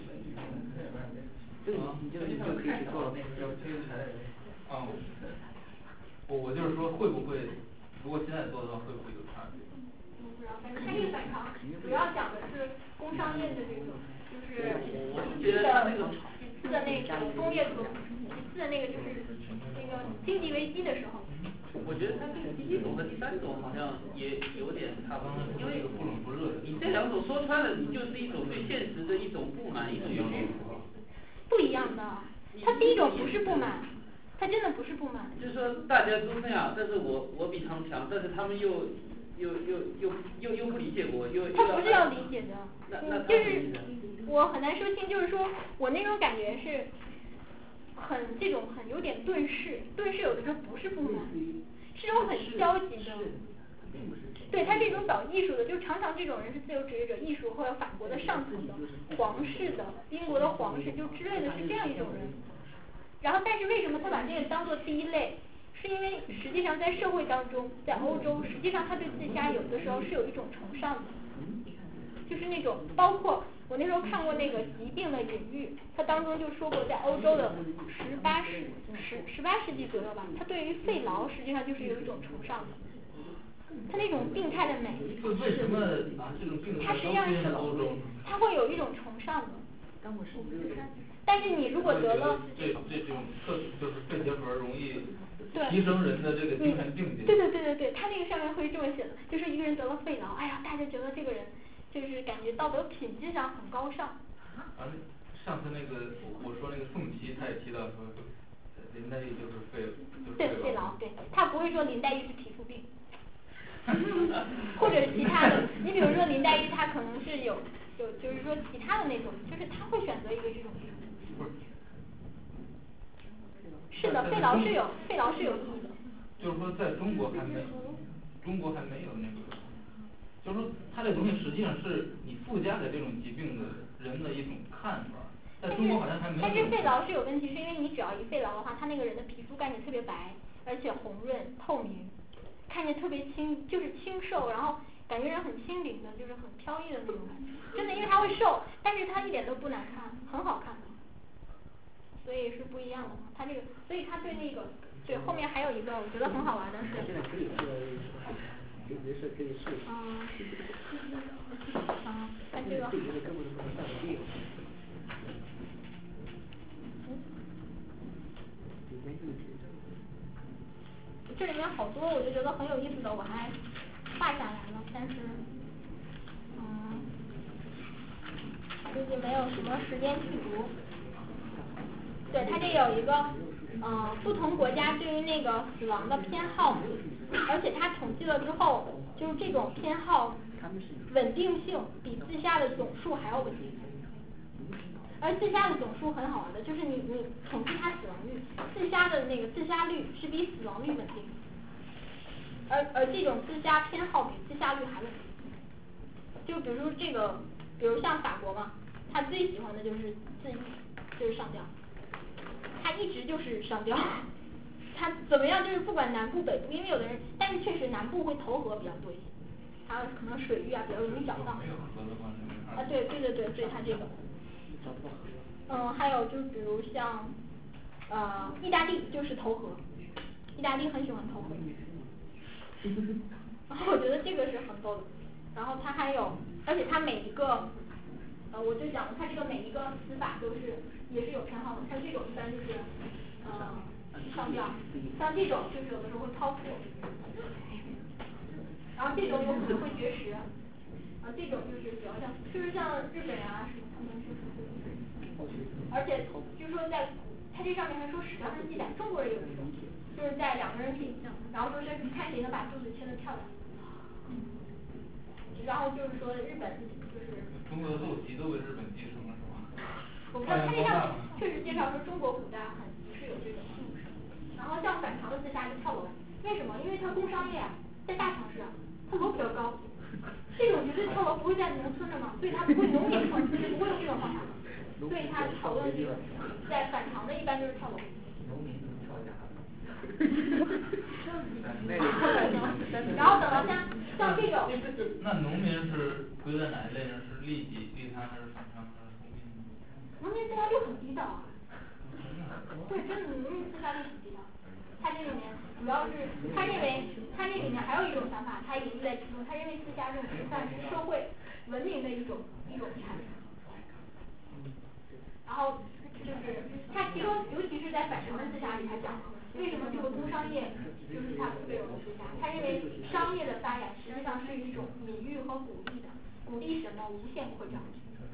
这个你就你就可以做那个精英才的人。 啊。我我就是说会不会，如果现在做的话，会不会有差别？ 我不知道，反正他这个反常主要讲的是工商业的这种，就是几次的几次的那个工业革几次的那个就是那个经济危机的时候。 我觉得他这个第一种和第三种好像也有点差不多，因为不冷不热的。 你这两种说穿了，你就是一种对现实的一种不满，一种虚。 不一样的，他第一种不是不满，他真的不是不满。 就是说大家都这样，但是我我比他们强，但是他们又又又又又又不理解我，又他不是要理解的， 那那就是我很难说清，就是说我那种感觉是很这种很有点遁世，遁世有的时候不是不满，是种很消极的。对，他这种搞艺术的，就常常这种人是自由职业者，艺术或者法国的上层的、皇室的、英国的皇室就之类的，是这样一种人。然后，但是为什么他把这个当做第一类？是因为实际上在社会当中，在欧洲，实际上他对自杀有的时候是有一种崇尚的，就是那种包括我那时候看过那个疾病的隐喻，他当中就说过，在欧洲的十八世十十八世纪左右吧，他对于肺痨实际上就是有一种崇尚的。他那种病态的美， 为什么啊这种病他实际上是他会有一种崇尚的。但是你如果得了这这种特就是肺结核容易提升人的这个精神境界。 对对对对对，他那个上面会这么写的，就是一个人得了肺痨，哎呀，大家觉得这个人就是感觉道德品质上很高尚。 啊，上次那个我说那个宋琦他也提到说，林黛玉就是肺就是对肺痨，对他不会说林黛玉是皮肤病。或者其他的，你比如说林黛玉，她可能是有有，就是说其他的那种，就是她会选择一个这种病。 肺痨是有肺痨是有意义的。 就是说在中国还没中国还没有那个，就是说它这东西实际上是你附加给这种疾病的人的一种看法，在中国好像还没有。 但是肺痨是有问题，是因为你只要一肺痨的话，他那个人的皮肤看起来特别白，而且红润透明，看着特别清，就是清瘦，然后感觉人很轻灵的，就是很飘逸的那种感觉。真的，因为他会瘦，但是他一点都不难看，很好看的。所以是不一样的嘛，他这个，所以他对那个，对后面还有一个我觉得很好玩的是。 现在可以做，有没事可以试试。 嗯。嗯，看这个。 自己的根本都不能上病。 这里面好多我就觉得很有意思的，我还画下来了，但是，嗯，估计没有什么时间去读。对，它这有一个，呃，不同国家对于那个死亡的偏好，而且它统计了之后，就是这种偏好稳定性比自杀的总数还要稳定。而自杀的总数很好玩的，就是你你统计它死亡率，自杀的那个自杀率是比死亡率稳定，而而这种自杀偏好比自杀率还稳定。就比如说这个，比如像法国嘛，他最喜欢的就是自就是上吊，他一直就是上吊，他怎么样就是不管南部北部，因为有的人，但是确实南部会投河比较多一些，还有可能水域啊比较容易找到。啊对对对对对，他这个。嗯，还有就比如像，呃，意大利就是投河，意大利很喜欢投河。然后我觉得这个是很逗的，然后它还有，而且它每一个，呃，我就讲它这个每一个死法都是也是有偏好的，像这种一般就是，呃，上吊，像这种就是有的时候会剖腹，然后这种有可能会绝食，啊，这种就是比较像，就是像日本啊什么他们就是。而且就是说在它这上面还说史料上记载，中国人有一种，就是在两个人比，然后说是看谁能把肚子切得漂亮，然后就是说日本就是。 中国的陋习都被日本继承了是吧？ 我不知道，它这上面确实介绍说中国古代很是有这种，然后像反常的自杀就跳楼，为什么？因为它工商业啊，在大城市啊，它楼比较高，这种绝对跳楼不会在农村的嘛，所以它不会农民层次就不会有这种方法。所以他讨论这个，在反常的一般就是跳楼。 农民能跳崖。 然后等到像像这种。 那农民是归在哪一类呢？是利己利他还是反常还是同命？ 农民自杀率很低的。对，真的农民自杀率很低的。他这里面主要是他认为他这里面还有一种想法，他也是在提出，他认为自杀这种算是社会文明的一种一种产物。然后就是他其中尤其是在反常的自杀里，他讲为什么这个工商业就是他特别容易自杀。他认为商业的发展实际上是一种隐喻和鼓励的，鼓励什么？无限扩张。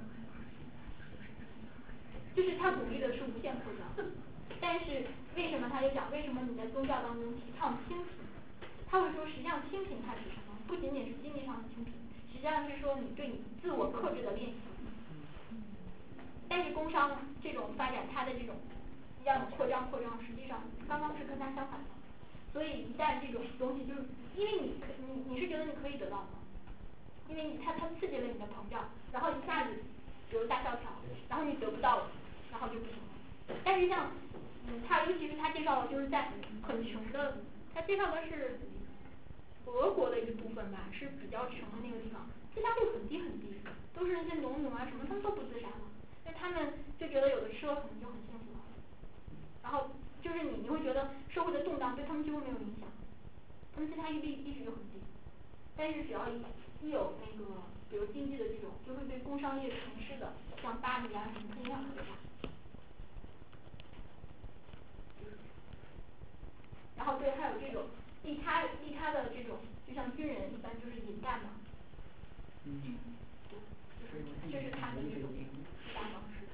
就是他鼓励的是无限扩张。但是为什么他就讲为什么你在宗教当中提倡清贫？他会说实际上清贫它是什么？不仅仅是经济上的清贫，实际上是说你对你自我克制的练习。但是工商这种发展，它的这种要扩张扩张，实际上刚刚是跟它相反的。所以一旦这种东西，就是因为你可你你是觉得你可以得到的，因为你它它刺激了你的膨胀，然后一下子比如大萧条，然后你得不到了，然后就不行了。但是像嗯，他尤其是他介绍了就是在很穷的，他介绍的是俄国的一部分吧，是比较穷的那个地方，自杀率很低很低，都是那些农奴啊什么，他们都不自杀了。因为他们就觉得有的吃了可能就很幸福了，然后就是你你会觉得社会的动荡对他们几乎没有影响，他们自杀率一直就很低，但是只要一一有那个比如经济的这种，就会对工商业城市的像巴黎啊什么影响特别大。然后对，还有这种利他利他的这种，就像军人一般就是引弹嘛， 嗯， 对，这是他的这种自杀方式。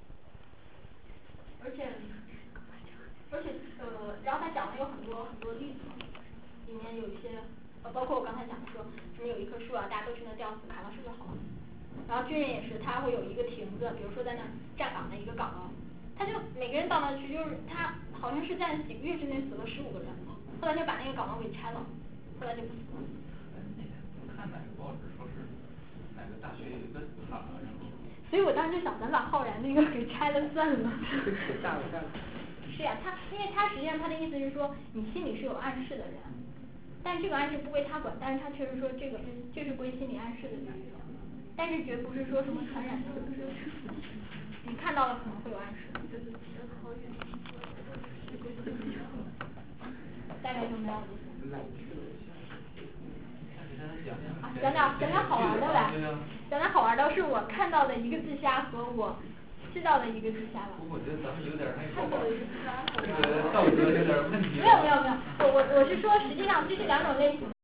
而且而且呃，然后他讲的有很多很多例子，里面有一些呃，包括我刚才讲的说，什么有一棵树啊，大家都去那吊死，砍了树就好了。然后军人也是，他会有一个亭子，比如说在那站岗的一个岗楼， 他就每个人到那去，就是他好像是在几个月之内死了十五个人，后来就把那个岗楼给拆了，后来就不死了。 那天看哪个报纸说是哪个大学有一个塔，然后。 所以我当时就想，咱把浩然那个给拆了算了。 大了大了。 是呀、啊，他因为他实际上他的意思是说，你心里是有暗示的人，但这个暗示不归他管，但是他确实说这个这是归心理暗示的那种，但是绝不是说什么传染的，你看到了可能会有暗示。大概就没有意思。啊，讲点讲点好玩的来，讲点好玩的是我看到的一个自杀和我知道的一个自杀吧。 我觉得咱们有点那个，这个道德有点问题。 没有没有没有，我我我是说实际上这是两种类型。